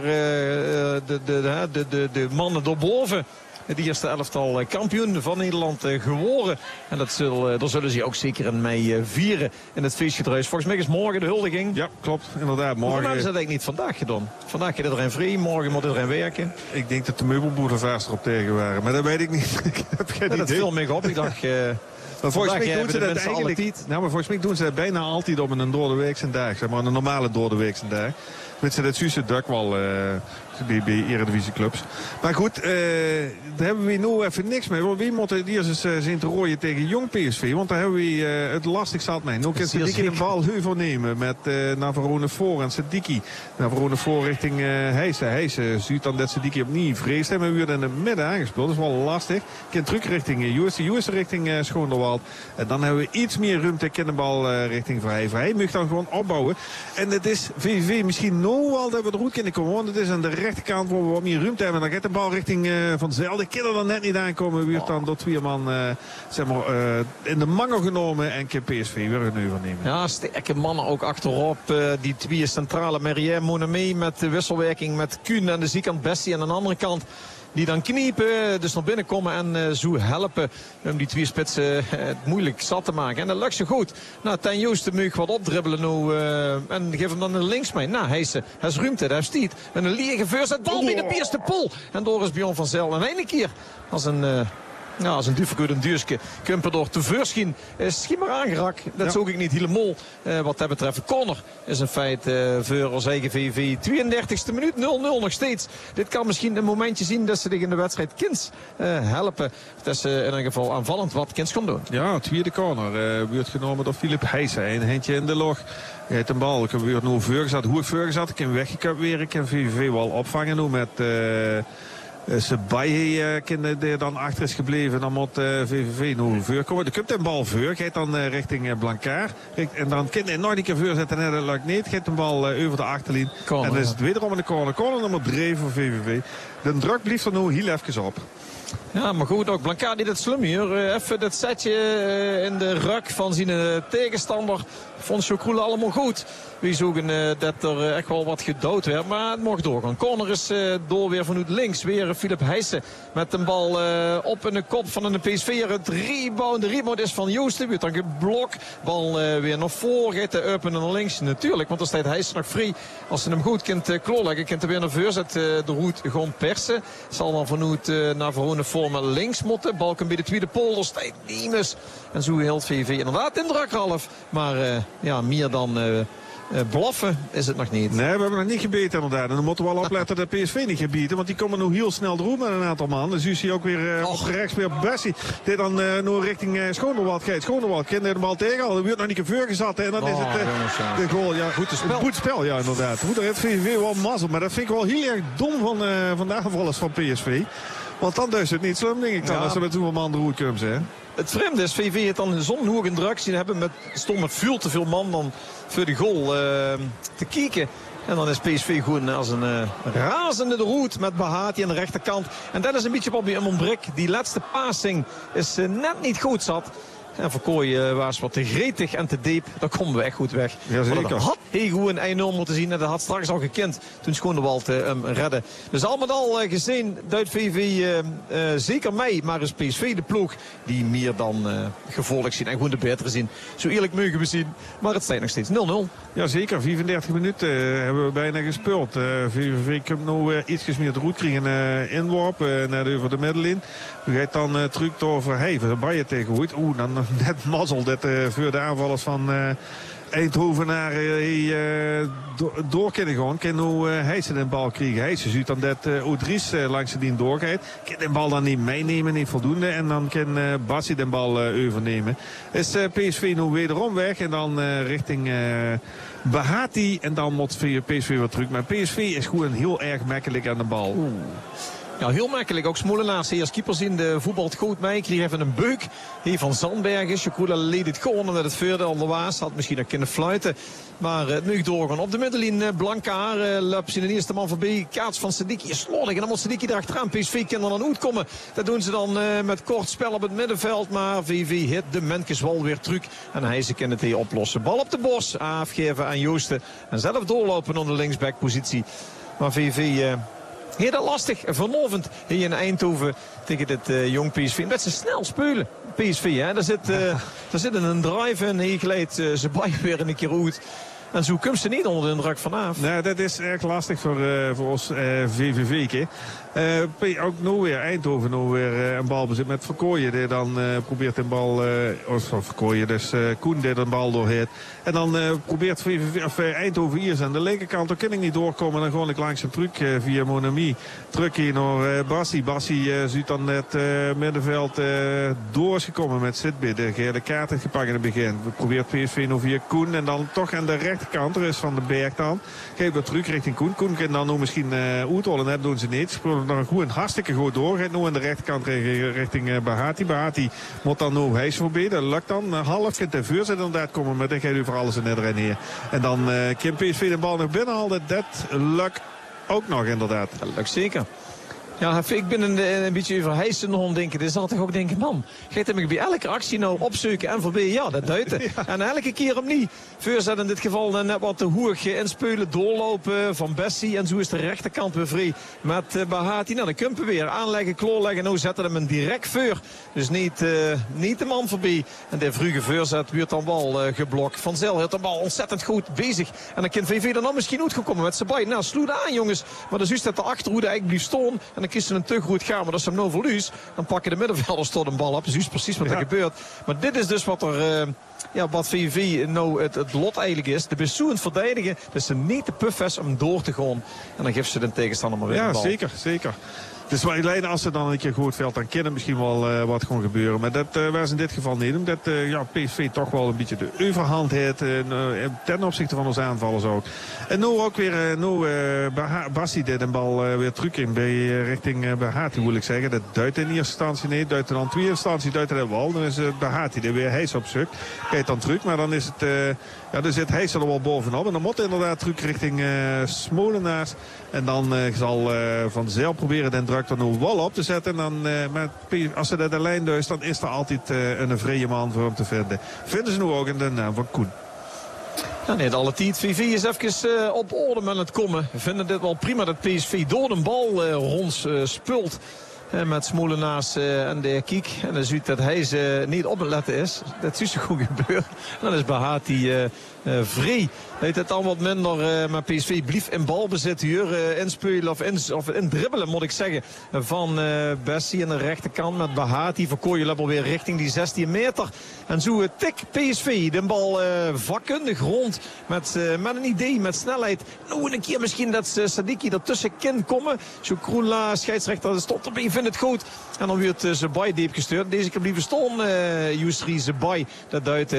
de mannen daarboven. De eerste elftal kampioen van Nederland geworden. En daar zullen ze ook zeker in mee vieren in het feestgedruis. Volgens mij is morgen de huldiging. Ja, klopt. Inderdaad. Morgen hebben ze dat eigenlijk niet vandaag gedaan. Vandaag gaat iedereen vrij, morgen moet iedereen werken. Ik denk dat de meubelboulevard erop tegen waren. Maar dat weet ik niet. Ik heb geen idee. Dat viel me op. Ik dacht... Maar volgens mij doen ze dat eigenlijk. Nou, maar volgens mij doen ze dat bijna altijd op een doordeweekse dag. Zeg maar een normale doordeweekse dag. Met ze dat Suze Duk wel bij eredivisieclubs. Maar goed, daar hebben we nu even niks mee. Want wie moet eerst zien te rooien tegen jong PSV? Want daar hebben we het lastig zat mee. Nu kan Sadiki de bal heuvel nemen met Navarone voor en Sadiki. Navarone voor richting Heijsen. Heijsen ziet dan dat Sadiki opnieuw vreest. En we werden in het midden aangespeeld. Dat is wel lastig. Kan terug richting Joosten richting Schoonderwald. En dan hebben we iets meer ruimte. Kan de bal richting Verheij. Verheij mag dan gewoon opbouwen. En het is VVV misschien nog wel dat we er goed kunnen komen. Want het is aan de rechterkant waar we wat meer ruimte hebben. Dan gaat de bal richting Van Zijl. De kinderen dan net niet aankomen. Weer dan door 2 man in de mangel genomen. En kan PSV weer een overnemen. Ja, sterke mannen ook achterop. Die 2 centrale Merrière, Monnemé met de wisselwerking met Kuhn aan de zijkant. Bessie aan de andere kant. Die dan kniepen, dus naar binnen komen en zo helpen om die 2 spitsen het moeilijk zat te maken. En dat lukt zo goed. Nou, Tijn Joosten moet wat opdribbelen nu en geef hem dan naar links mee. Nou, hij is ruimte, daar heeft hij het. En een lege voorzet, bal bij de eerste pol. En door is Bjorn van Zijl en één keer als een... als een duurvergoed een duurske Kumper door te voorschien. Schiet maar aangeraakt. Dat zoek ik niet helemaal. Wat dat betreft, corner is een feit voor ons eigen VV. 32e minuut, 0-0 nog steeds. Dit kan misschien een momentje zien dat ze tegen de wedstrijd Kins helpen. Dat ze in ieder geval aanvallend wat Kins kan doen. Ja, tweede corner. Wordt genomen door Filip Heijsen. Een handje in de log. Hij heeft een bal. Ik heb weer nu voorgezet. Hoe ik voorgezet. Ik heb weggekapt weer. Ik kan VVV wel opvangen nu met... Sebaye die dan achter is gebleven. Dan moet VVV nu voorkomen. De komt een bal voor. Gaat dan richting Blancaar. En dan kan hij nog een keer voorzetten. En dat lukt niet. Gaat de bal over de achterlijn. En dan is het wederom in de corner. Corner nummer 3 voor VVV. De druk blijft er nu heel even op. Ja, maar goed ook. Blanca die dat slim hier. Even dat setje in de rug van zijn tegenstander. Vond Chocroele allemaal goed. We zoeken dat er echt wel wat gedood werd. Maar het mocht doorgaan. Corner is door weer vanuit links. Weer Philip Heijsen met een bal op in de kop van een PSV. Het rebound. De rebound is van Joosten. Weer dan geblokt. Bal weer naar voren. Gaat de up en naar links. Natuurlijk, want er staat Heijsen nog vrij. Als ze hem goed kunt kloorleggen, kunt hij weer naar voren zetten. De route gewoon persen. Zal dan vanuit naar Verhonen vormen links moeten. Bal kan bij de tweede polder. Staat Niemes. En zo heel VV inderdaad in de Rakralf. Maar ja, meer dan blaffen is het nog niet. Nee, we hebben nog niet gebeten inderdaad. En dan moeten we wel opletten dat PSV niet gaat bieden. Want die komen nu heel snel erop met een aantal man. Dus u ziet ook weer op rechts weer Bessie. Dit dan nu richting Schonewald gaat. Schonewald kan de bal tegenhouden. Er wordt nog niet geveur gezet. En dan is het de goal. Ja, goed spel. Goed spel, ja inderdaad. Goed, daar heeft VVV wel mazzel. Maar dat vind ik wel heel erg dom van de aanvallers van PSV. Want dan is het niet slim, denk ik dan. Als ze met zoveel man de route kunnen zijn. Het vreemde is, VV heeft dan zo'n hoge druk zien hebben. Stond met veel te veel man dan voor de goal te kieken. En dan is PSV gewoon als een razende de route met Bahati aan de rechterkant. En dat is een beetje wat bij hem ontbreekt. Die laatste passing is net niet goed zat. En Verkooy was wat te gretig en te diep. Daar komen we echt goed weg. Ja, zeker. Dat had hij gewoon 1-0 moeten zien. En dat had straks al gekend toen Schonewald hem redde. Dus al met al gezien duidt VV zeker mee. Maar is PSV de ploeg die meer dan gevolgd zien. En gewoon de betere zien. Zo eerlijk mogen we zien. Maar het staat nog steeds 0-0. Ja, zeker. 35 minuten hebben we bijna gespeeld. VVV komt nu ietsjes meer de route krijgen inworp. Net over de middenlijn. U gaat dan terug door Verheven. Bayer tegenwoordig. Oeh, dan net mazzel dat voor de aanvallers van Eindhoven naar door kunnen gaan. Kan nu Heijsen een bal krijgen. Heijsen ziet dan dat Oudries langs de dien doorgaat. Kan de bal dan niet meenemen, niet voldoende. En dan kan Bassi de bal overnemen. Is PSV nu wederom weg. En dan richting Bahati. En dan moet PSV weer terug. Maar PSV is gewoon heel erg makkelijk aan de bal. Oeh. Ja, heel makkelijk. Ook Smolenaars als keeper zien de voetbalt goed mee. Kreeg even een beuk. Hier van Zandbergen. Chocroele leed het gewoon met het veurde aan de waas. Had misschien nog kunnen fluiten. Maar het nu doorgaan. Op de middenlijn Blanca. Loopt zien de eerste man voorbij. Kaats van Sediki is slordig. En dan moet Sediki erachteraan. PSV kan er dan uitkomen. Dat doen ze dan met kort spel op het middenveld. Maar VV hit de Menkes wel weer terug. En hij ze kan het hier oplossen. Bal op de bos. Afgeven aan Joosten. En zelf doorlopen onder de linksbackpositie. Maar VV... heel lastig, vanavond hier in Eindhoven tegen dit jong PSV. Dat ze snel spelen, PSV. Hè? Daar zit een drive in. Hier glijdt ze bij weer een keer uit. En zo komt ze niet onder de druk vanaf. Nee, dat is erg lastig voor ons VVV. Ook nu weer Eindhoven nu weer een bal bezit met Verkooyen. Die dan probeert een bal... Verkooyen, dus Koen die een bal doorheert. En dan probeert Eindhoven hier aan de linkerkant. Daar kan ik niet doorkomen. Dan gewoon ik langs een truc via Monami. Terug hier naar Bassi. Bassi ziet dan net middenveld door is gekomen met Sidbid. De gele kaart heeft gepakt in het begin. We probeert PSV nu via Koen. En dan toch aan de rechterkant. Er is Van den Berg dan. Geeft dat terug richting Koen. Koen kan dan nu misschien uitrollen. Dat doen ze niet. Ze nog goed, hartstikke goed door. Gaat nu aan de rechterkant richting Bahati. Bahati moet dan nu Heijs voorbij. Dat lukt dan. Half kan ten vuur zetten inderdaad komen. Maar dan gaat u voor alles in het neer. En dan kan PSV de bal nog binnenhalen. Dat lukt ook nog inderdaad. Dat lukt zeker. Ja, ik ben een beetje over Heijsen nog aan denken. Dus zal toch ook denken, man, gaat hem bij elke actie nou opzoeken en voorbij? Ja, dat duidt. Ja. En elke keer opnieuw. Voorzet in dit geval net wat te hoog inspelen, doorlopen van Bessie. En zo is de rechterkant weer vrij met Bahati. Nou, dan kumpen weer aanleggen, kloorleggen. Nou zetten hem een direct voor. Dus niet de man voorbij. En de vroege voorzet wordt dan wel geblokt. Van Zel heeft de bal ontzettend goed bezig. En dan kan VV dan misschien uitgekomen met z'n beiden. Nou, sloeg aan jongens. Maar dan is dat de achterhoede eigenlijk blijft staan. En dan kiest ze een te goed gaan. Maar als ze hem nou verlies, dan pakken de middenvelders tot een bal op. Dus precies wat er gebeurt. Maar dit is dus wat er... wat VV nou het lot eigenlijk is. De bezoend verdedigen. Dus ze niet te puff is om door te gaan. En dan geeft ze de tegenstander maar weer de bal. Ja, zeker. Dus alleen als ze dan een keer goed veld, dan kan er misschien wel wat gewoon gebeuren. Maar dat was in dit geval niet. Omdat PSV toch wel een beetje de overhand heeft ten opzichte van onze aanvallers ook. En nu ook weer Bassi deed een bal weer terug in bij richting Bahati, wil ik zeggen. Dat duidt in eerste instantie niet, duidt in de tweede instantie, duidt dat wel. Dan is het Bahati die weer Heijs op zoek. Kijkt dan terug, maar dan is het Ja, dus hij er wel bovenop. En dan moet inderdaad terug richting Smolenaars. En dan zal Van der Zijl proberen den druk er nu wel op te zetten. En dan, als ze de lijn duist, dan is er altijd een vrije man voor hem te vinden. Vinden ze nu ook in de naam van Koen. Ja, nee, alle tijd. VV is even op orde met het komen. We vinden dit wel prima dat PSV door de bal rond spult. Met Smolenaars en de Kiek. En dan ziet dat hij ze niet op het letten is. Dat is zo goed gebeurd. Dan is Bahati vrij. Heeft het dan wat minder. Maar PSV blief in balbezit hier. Inspelen of indribbelen moet ik zeggen. Van Bessie aan de rechterkant met Bahati. Verkooienleppel weer richting die 16 meter. En zo tik PSV de bal vakkundig rond. Met een idee, met snelheid. Nou een keer misschien dat Sadiki ertussen kan komen. Zo Kroenla, scheidsrechter, stopt erbij. Vindt het goed. En dan wordt Zebai diep gestuurd. Deze keer blijven staan. Yusri Zebai. Dat duidt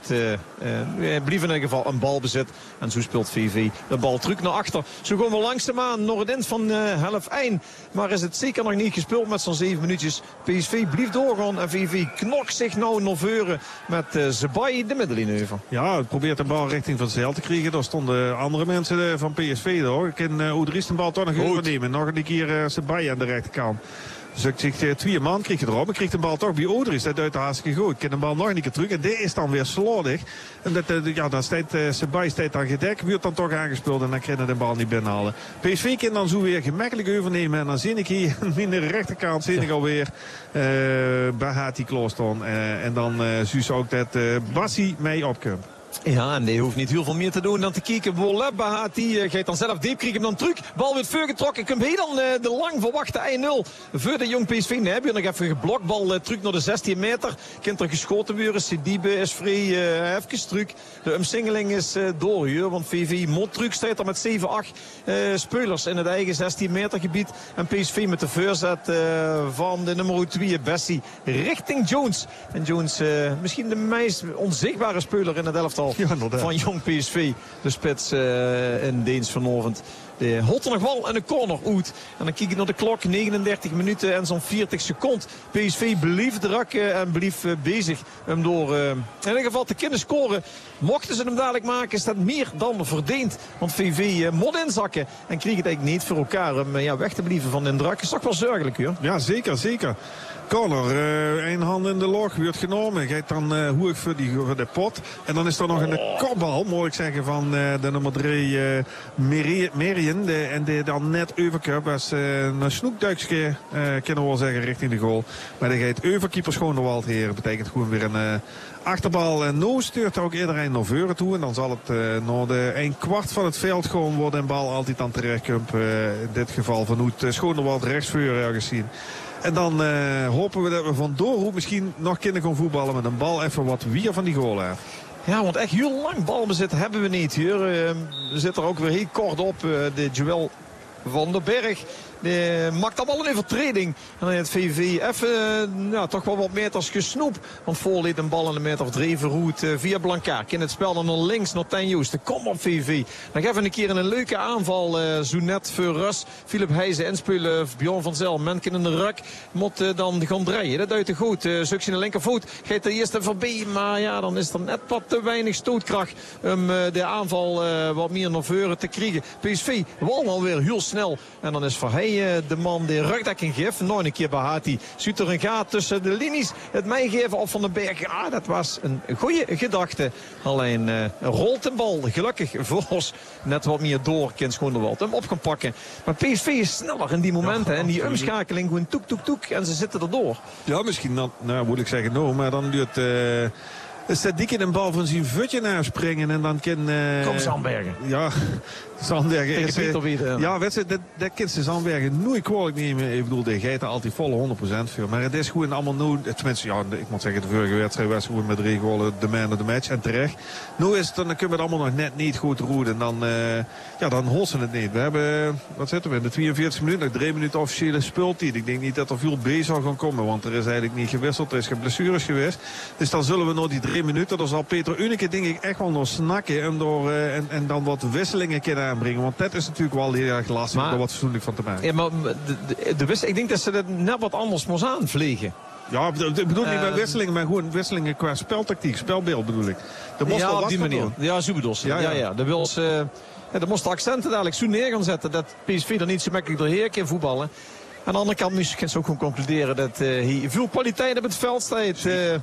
blijft in ieder geval een balbezit. En zo speelt VV de bal terug naar achter. Zo gaan we langzaamaan naar het eind van helft 1. Maar is het zeker nog niet gespeeld met zo'n 7 minuutjes. PSV blijft doorgaan. En VV knokt zich nou naar voren met Zebai de middenlijn over. Ja, het probeert de bal richting Van Zijl te krijgen. Daar stonden andere mensen van PSV hoor. Ik kan Oedries de bal toch nog overnemen. Nog een keer Zebai aan de rechterkant. Dus ik zeg, 2 man kreeg je erop. Ik kreeg de bal toch bij Oedries. Dat duidt hartstikke goed. Ik ken de bal nog een keer terug. En dit is dan weer slordig. En dan staat Zebai dan gedekt. Wordt dan toch aangespeeld. En dan kan hij de bal niet binnenhalen. PSV kan dan zo weer gemakkelijk overnemen. En dan zie ik hier in de rechterkant zie ik alweer Bahati klaarstaan. En dan zie je ook dat Bassi mee opkomt. Ja, en die hoeft niet heel veel meer te doen dan te kijken. Woleb Bahati gaat dan zelf diep, krijgt hem dan terug. Bal wordt voorgetrokken. Komt hij dan de lang verwachte 1-0 voor de jong PSV. Nee, heb je nog even geblokt. Bal terug naar de 16 meter. Kind er geschoten worden. Sidibe is vrij even terug. De omsingeling is door hier. Want VV moet terug. Staat er met 7-8 spelers in het eigen 16 meter gebied. En PSV met de voorzet van de nummer 2 Bessie richting Jones. En Jones misschien de meest onzichtbare speler in het elftal. Ja, van jong PSV. De spits in Deens vanavond. De holt er nog wel en een corner uit. En dan kijk ik naar de klok. 39 minuten en zo'n 40 seconden. PSV blief drakken en blief bezig hem door in ieder geval te kunnen scoren. Mochten ze hem dadelijk maken is dat meer dan verdiend. Want VV moet inzakken. En kreeg het eigenlijk niet voor elkaar om weg te blijven van den drak. Is toch wel zorgelijk hoor. Ja, zeker, zeker. Corner, een hand in de log, wordt genomen. Gaat dan hoog voor de pot. En dan is er nog een kopbal, moet ik zeggen, van de nummer 3 Merien. En die dan net overkuip als een snoekduikje, kunnen we wel zeggen, richting de goal. Maar die gaat overkeepers gewoon de wald heren. Dat betekent gewoon weer een achterbal. En nu stuurt ook iedereen naar voren toe. En dan zal het naar de 1/4 van het veld gewoon worden. En bal altijd aan terechtkomt. In dit geval vanuit Schoonderwald rechtsvoor ergens zien. En dan hopen we dat we van Doorhoek misschien nog kunnen gaan voetballen met een bal even wat weer van die goal af. Ja, want echt heel lang balbezit hebben we niet hier. We zitten er ook weer heel kort op. De Joël van den Berg. Die maakt allemaal een overtreding. En dan heeft VV even toch wel wat meters gesnoep. Want voor liet een bal in een meter of 3 verroet via Blancaar. In het spel dan naar links naar Tijn Joosten. Kom op VV. Dan geven we een keer een leuke aanval. Zo net voor Rus. Philip Heijzen inspelen. Bjorn van Zijl. Menken in de ruk. Moet dan gaan draaien. Dat duidt goed. Succes in de linkervoet. Gaat de eerste voorbij. Maar ja, dan is er net wat te weinig stootkracht. Om de aanval wat meer naar voren te krijgen. PSV wal alweer heel snel. En dan is voor hij de man die rugdekking geeft. Nog een keer Bahati. Ziet er een gaat tussen de linies. Het meegeven op Van den Berg. Ah, dat was een goede gedachte. Alleen rolt de bal gelukkig voor ons net wat meer door. Kind Schoonderwald hem op kan pakken. Maar PSV is sneller in die momenten. Ja, en die omschakeling gewoon toek, toek, toek. En ze zitten erdoor. Ja, misschien dan, moet ik zeggen no. Maar dan duurt Sadiki een bal van zijn voetje naar springen. En dan kan... Kom Zandbergen. Ja, Zandbergen is... Ja, dat kan ze Zandbergen nooit kwalijk nemen. Ik bedoel, die geeft er altijd volle 100% voor. Maar het is gewoon allemaal nu... Tenminste, ja, ik moet zeggen, de vorige wedstrijd was gewoon met 3 goalen de man of the match. En terecht. Nu is het, dan kunnen we het allemaal nog net niet goed roeden. Dan holt ze het niet. We hebben, wat zitten we in de 42 minuten, nog 3 minuten officiële speeltijd. Ik denk niet dat er veel B zal gaan komen. Want er is eigenlijk niet gewisseld. Er is geen blessures geweest. Dus dan zullen we nog die 3 minuten. Dan zal Peter Unike denk ik echt wel nog snakken. En dan wat wisselingen kunnen aanbrengen. Want dat is natuurlijk wel heel erg lastig om er wat fatsoenlijk van te maken. Ja, maar ik denk dat ze dat net wat anders moest aanvliegen. Ja, ik bedoel niet met wisselingen, maar gewoon wisselingen qua speltactiek, spelbeeld bedoel ik. Dat moest wel op die manier. doen. Ja, zo bedoel je. Ja. Dat wil ze... Er moest de accenten dadelijk zo neer gaan zetten dat PSV er niet zo makkelijk doorheen kan voetballen. Aan de andere kant misschien ook gewoon concluderen dat hij veel kwaliteit op het veld staat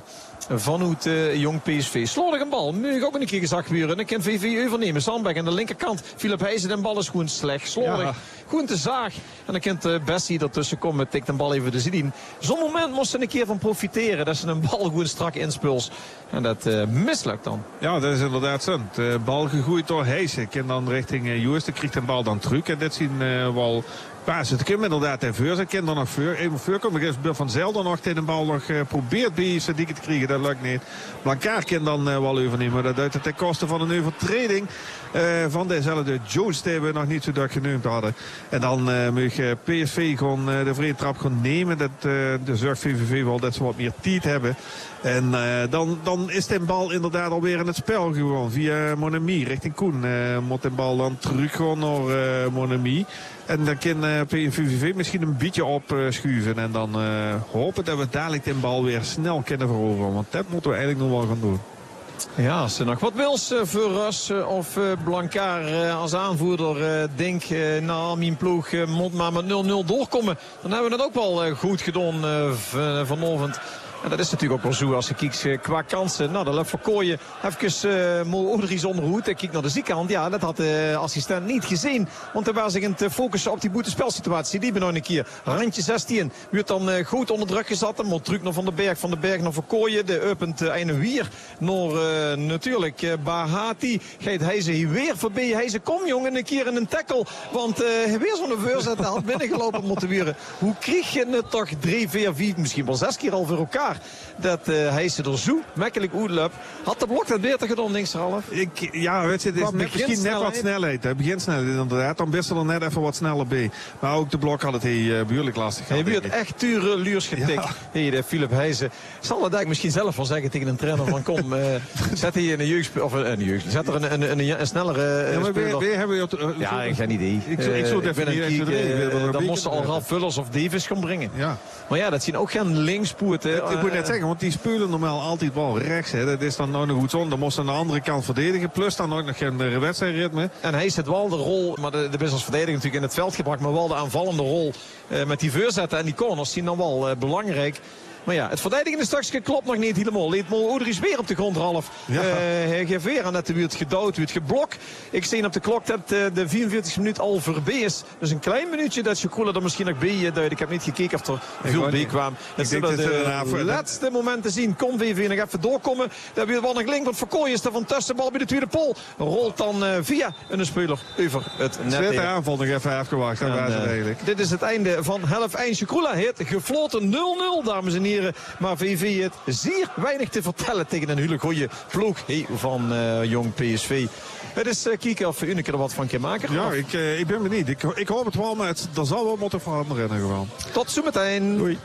vanuit jong PSV. Slordige bal, nu ook een keer gezakt worden. Dan kan VV overnemen. Sandberg aan de linkerkant. Philip Heijzen, de bal is gewoon slecht. Slordig, gewoon te zaag. En dan kan Bessie ertussen komen, tikt de bal even de zin. Zo'n moment moest ze een keer van profiteren. Dat ze een bal gewoon strak inspuls. En dat mislukt dan. Ja, dat is inderdaad zo. De bal gegooid door Heijzen. En dan richting Joost. Dan krijgt de bal dan terug. En dit zien wel... Paas, het kan inderdaad even voor. Ze kan dan nog voor. Even voor komen. Dan is Van Zelder nog tegen de bal nog probeert bij Sadiq te krijgen. Dat lukt niet. Blancard kan dan wel overnemen. Maar dat uit ten koste van een overtreding van dezelfde Jones die we nog niet zo dat genoemd hadden. En dan mag PSV gewoon de vrije trap gaan nemen. Dat de zorgt VVV wel dat ze wat meer tijd hebben. En dan is de bal inderdaad alweer in het spel gewoon. Via Monami richting Koen. Moet de bal dan terug gewoon naar Monami. En dan kan PSV misschien een beetje opschuiven. En dan hopen dat we dadelijk de bal weer snel kunnen veroveren. Want dat moeten we eigenlijk nog wel gaan doen. Ja, als er nog wat wils voor Rus of Blancard als aanvoerder denkt, nou mijn ploeg moet maar met 0-0 doorkomen. Dan hebben we dat ook wel goed gedaan vanochtend. En dat is natuurlijk ook wel zo als je kijkt qua kansen. Nou, dat loopt voor Kooijen even Oudries onder hoed. En kijkt naar de zijkant. Ja, dat had de assistent niet gezien. Want hij was zich aan het focussen op die buitenspelsituatie. Die hebben nog een keer. Randje 16. Wordt dan goed onder druk gezet. Dan moet terug naar Van den Berg. Van den Berg naar Verkooijen. De uppend einde weer naar natuurlijk Bahati. Gaat hij ze hier weer voorbij. Hij ze kom jongen een keer in een tackle. Want weer zo'n voorzet had binnengelopen moeten worden. Hoe krijg je het toch 3, 4, 5, misschien wel 6 keer al voor elkaar? Dat hij ze er zo makkelijk uitloopt. Had de blok dat beter gedaan, links Ralf? Ja, weet je, het is misschien net wat snelheid. Het begint snelheid inderdaad. Dan best er net even wat sneller bij. Maar ook de blok had het hij behoorlijk lastig. Hij werd echt ture luurs getikt. Ja. Hey, de Philip Heijzen zal het eigenlijk misschien zelf wel zeggen tegen een trainer van kom, zet hij een jeugd of een jeugd. Zet er een snellere speler. Ja, ik ga niet idee. Ik zou definiëren. Dan moesten al Ralf Vullers of Davis gaan brengen. Ja. Maar ja, dat zien ook geen linkspoeten. Ik moet net zeggen, want die spelen normaal altijd wel rechts. Hè. Dat is dan nog een goed zon. Dan moest aan de andere kant verdedigen. Plus dan ook nog geen wedstrijdritme. En hij zet wel de rol, maar de business verdediger natuurlijk in het veld gebracht. Maar wel de aanvallende rol met die voorzetten en die corners zien dan wel belangrijk. Maar ja, het verdedigen straks klopt nog niet helemaal. Leed Oudries weer op de grond, Ralf. Ja. Hij geeft weer aan dat hij wordt gedouwd, wordt geblokt. Ik zie op de klok dat de 44e minuut al voorbij is. Dus een klein minuutje dat Schokoelen er misschien nog bij duidt. Ik heb niet gekeken of er veel bij kwam. Het is de laatste moment te zien. Kon VV nog even doorkomen. Daar wil wel nog link, want Verkooy is er van tussen. Bal bij de tweede pol. Rolt dan via een speler over het net. Tweede aanval nog even afgewacht. Dit is het einde van helft 1. Schokoelen heeft gefloten 0-0, dames en heren. Maar VV het zeer weinig te vertellen tegen een hele goede ploeg van jong PSV. Het is kijken of Uneke er wat van kan maken. Ja, ik ben benieuwd. Ik hoop het wel, maar er zal wel moeten veranderen gewoon. Tot zometeen. Doei.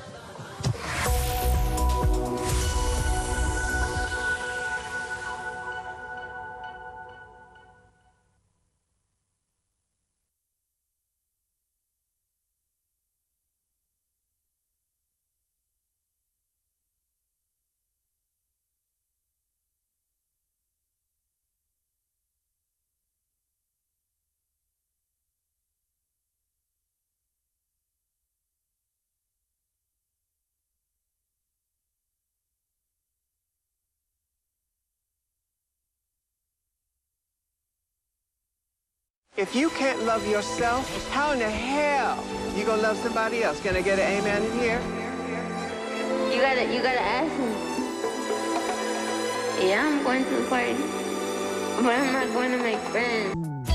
If you can't love yourself, how in the hell you gonna love somebody else? Can I get an amen in here? You gotta ask him. Yeah, I'm going to the party, but I'm not going to make friends.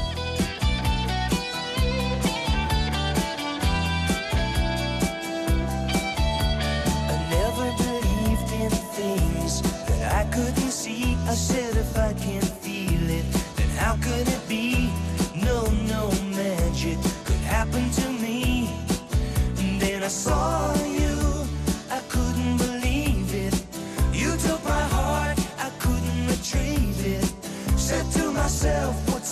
I never believed in things that I couldn't see. I said if I can't feel it, then how could it be? No magic could happen to me. And then I saw you, I couldn't believe it. You took my heart, I couldn't retrieve it. Said to myself, what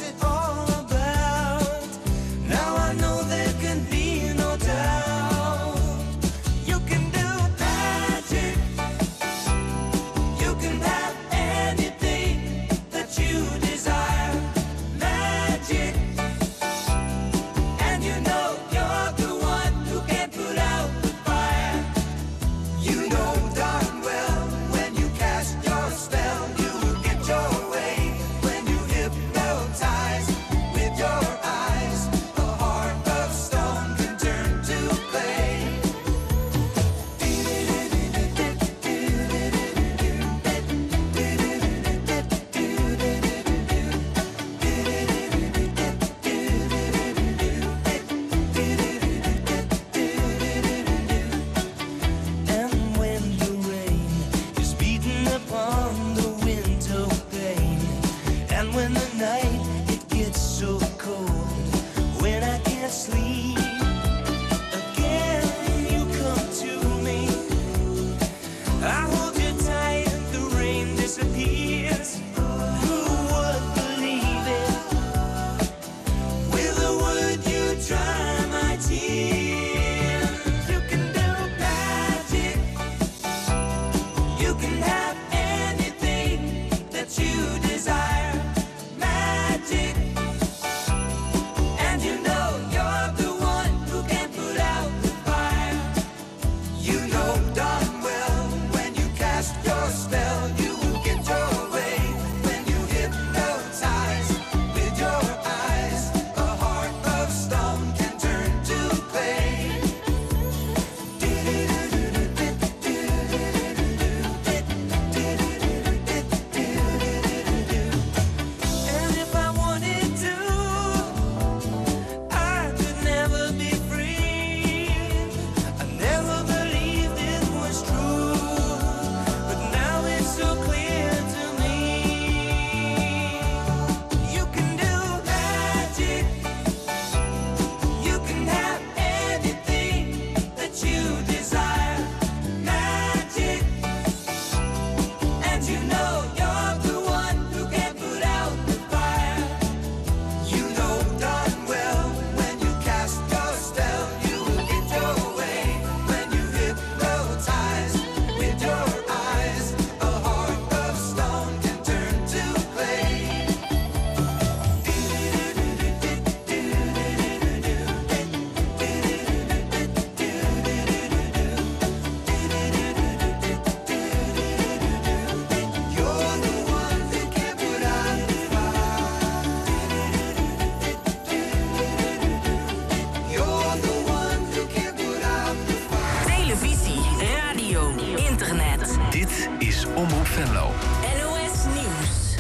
Venlo. NOS Nieuws.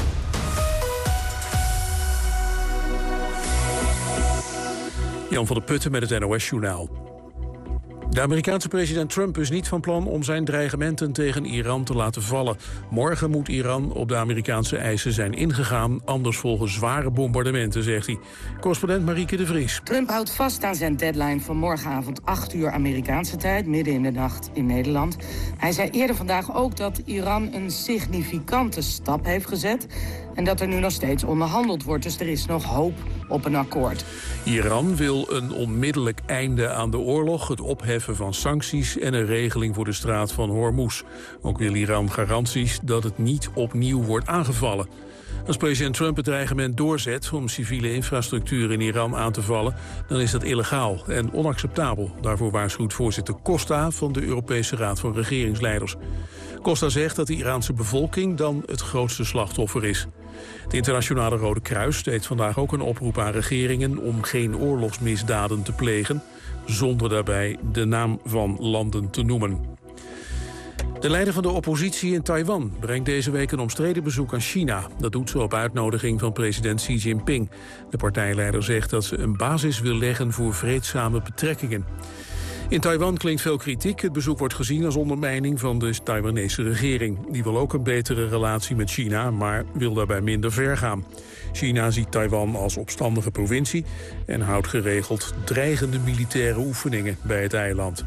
Jan van der Putten met het NOS-journaal. De Amerikaanse president Trump is niet van plan om zijn dreigementen tegen Iran te laten vallen. Morgen moet Iran op de Amerikaanse eisen zijn ingegaan, anders volgen zware bombardementen, zegt hij. Correspondent Marieke de Vries. Trump houdt vast aan zijn deadline van morgenavond 8 uur Amerikaanse tijd, midden in de nacht in Nederland. Hij zei eerder vandaag ook dat Iran een significante stap heeft gezet en dat er nu nog steeds onderhandeld wordt, dus er is nog hoop op een akkoord. Iran wil een onmiddellijk einde aan de oorlog, het opheffen van sancties en een regeling voor de straat van Hormuz. Ook wil Iran garanties dat het niet opnieuw wordt aangevallen. Als president Trump het dreigement doorzet om civiele infrastructuur in Iran aan te vallen, dan is dat illegaal en onacceptabel. Daarvoor waarschuwt voorzitter Costa van de Europese Raad van Regeringsleiders. Costa zegt dat de Iraanse bevolking dan het grootste slachtoffer is. Het Internationale Rode Kruis deed vandaag ook een oproep aan regeringen om geen oorlogsmisdaden te plegen, zonder daarbij de naam van landen te noemen. De leider van de oppositie in Taiwan brengt deze week een omstreden bezoek aan China. Dat doet ze op uitnodiging van president Xi Jinping. De partijleider zegt dat ze een basis wil leggen voor vreedzame betrekkingen. In Taiwan klinkt veel kritiek. Het bezoek wordt gezien als ondermijning van de Taiwanese regering. Die wil ook een betere relatie met China, maar wil daarbij minder ver gaan. China ziet Taiwan als opstandige provincie en houdt geregeld dreigende militaire oefeningen bij het eiland.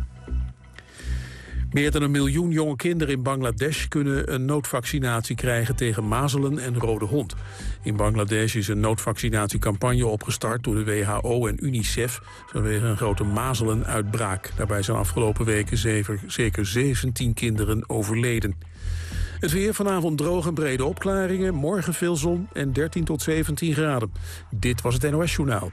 Meer dan 1 miljoen jonge kinderen in Bangladesh kunnen een noodvaccinatie krijgen tegen mazelen en rode hond. In Bangladesh is een noodvaccinatiecampagne opgestart door de WHO en UNICEF vanwege een grote mazelenuitbraak. Daarbij zijn afgelopen weken zeker 17 kinderen overleden. Het weer, vanavond droog en brede opklaringen, morgen veel zon en 13 tot 17 graden. Dit was het NOS Journaal.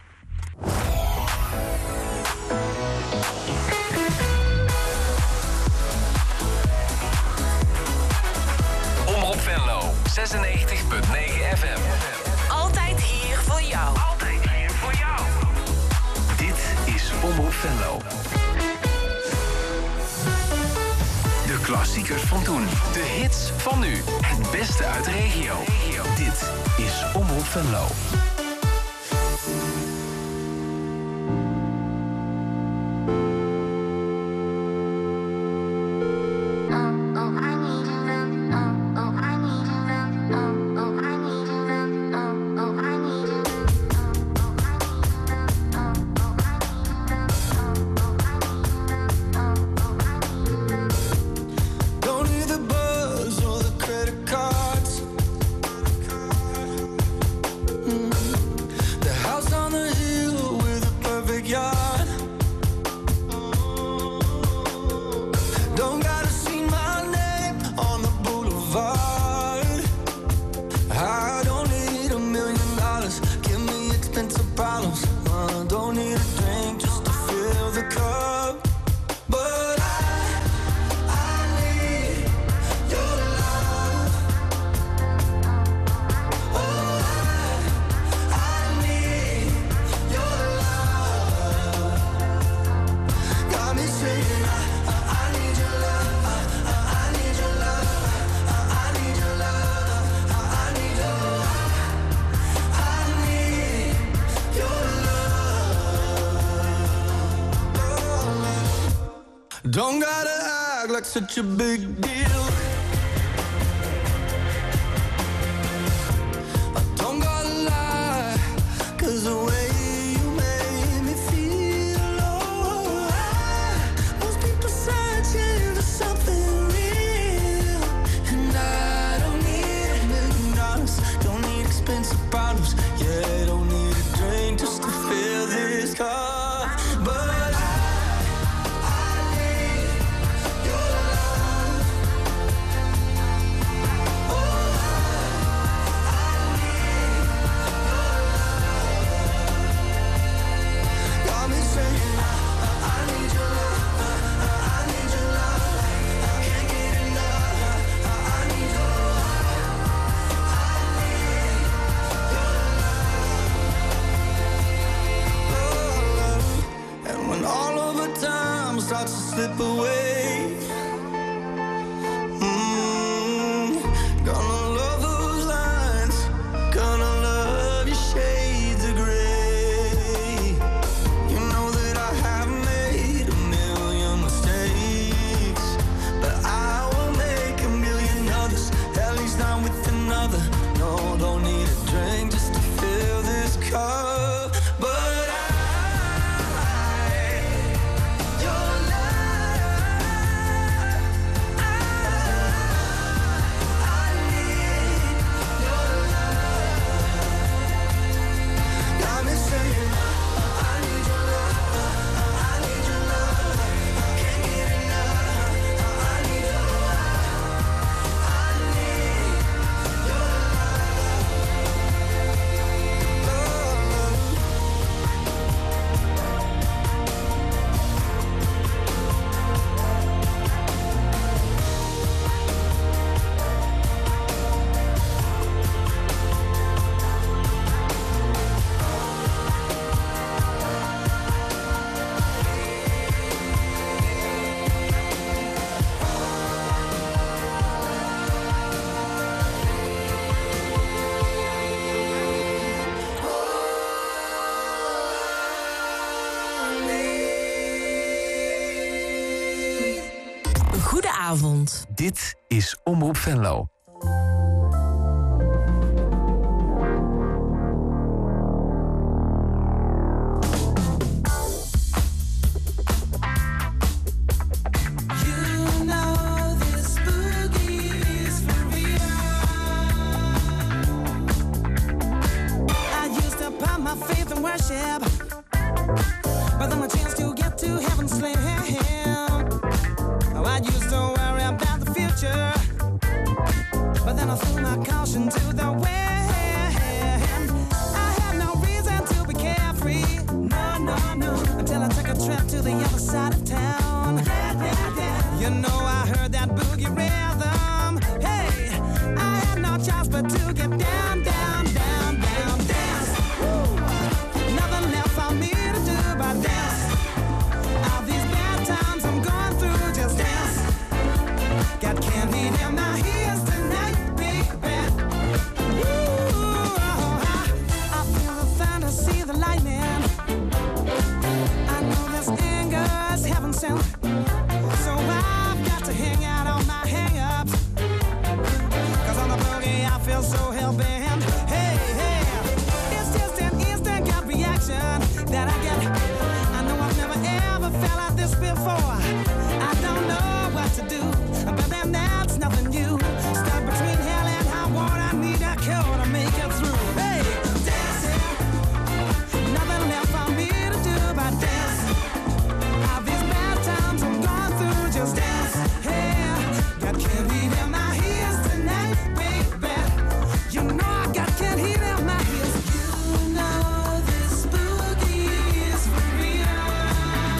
Omroep Venlo, 96.9 FM. Altijd hier voor jou. Altijd hier voor jou. Dit is Omroep Venlo. De klassiekers van toen. De hits van nu. Het beste uit de regio. Dit is Omroep Venlo. Don't gotta act like such a big deal. I don't gotta lie, 'cause the way you made me feel, oh, most people searching for something real. And I don't need $1 million, don't need expensive problems, yeah, don't need a drink just to fill this cup, but slip away. Zaterdagavond. Dit is Omroep Venlo. Worship, but then my chance to get to heaven slim. Oh, I used to worry about the future, but then I threw my caution to the wind.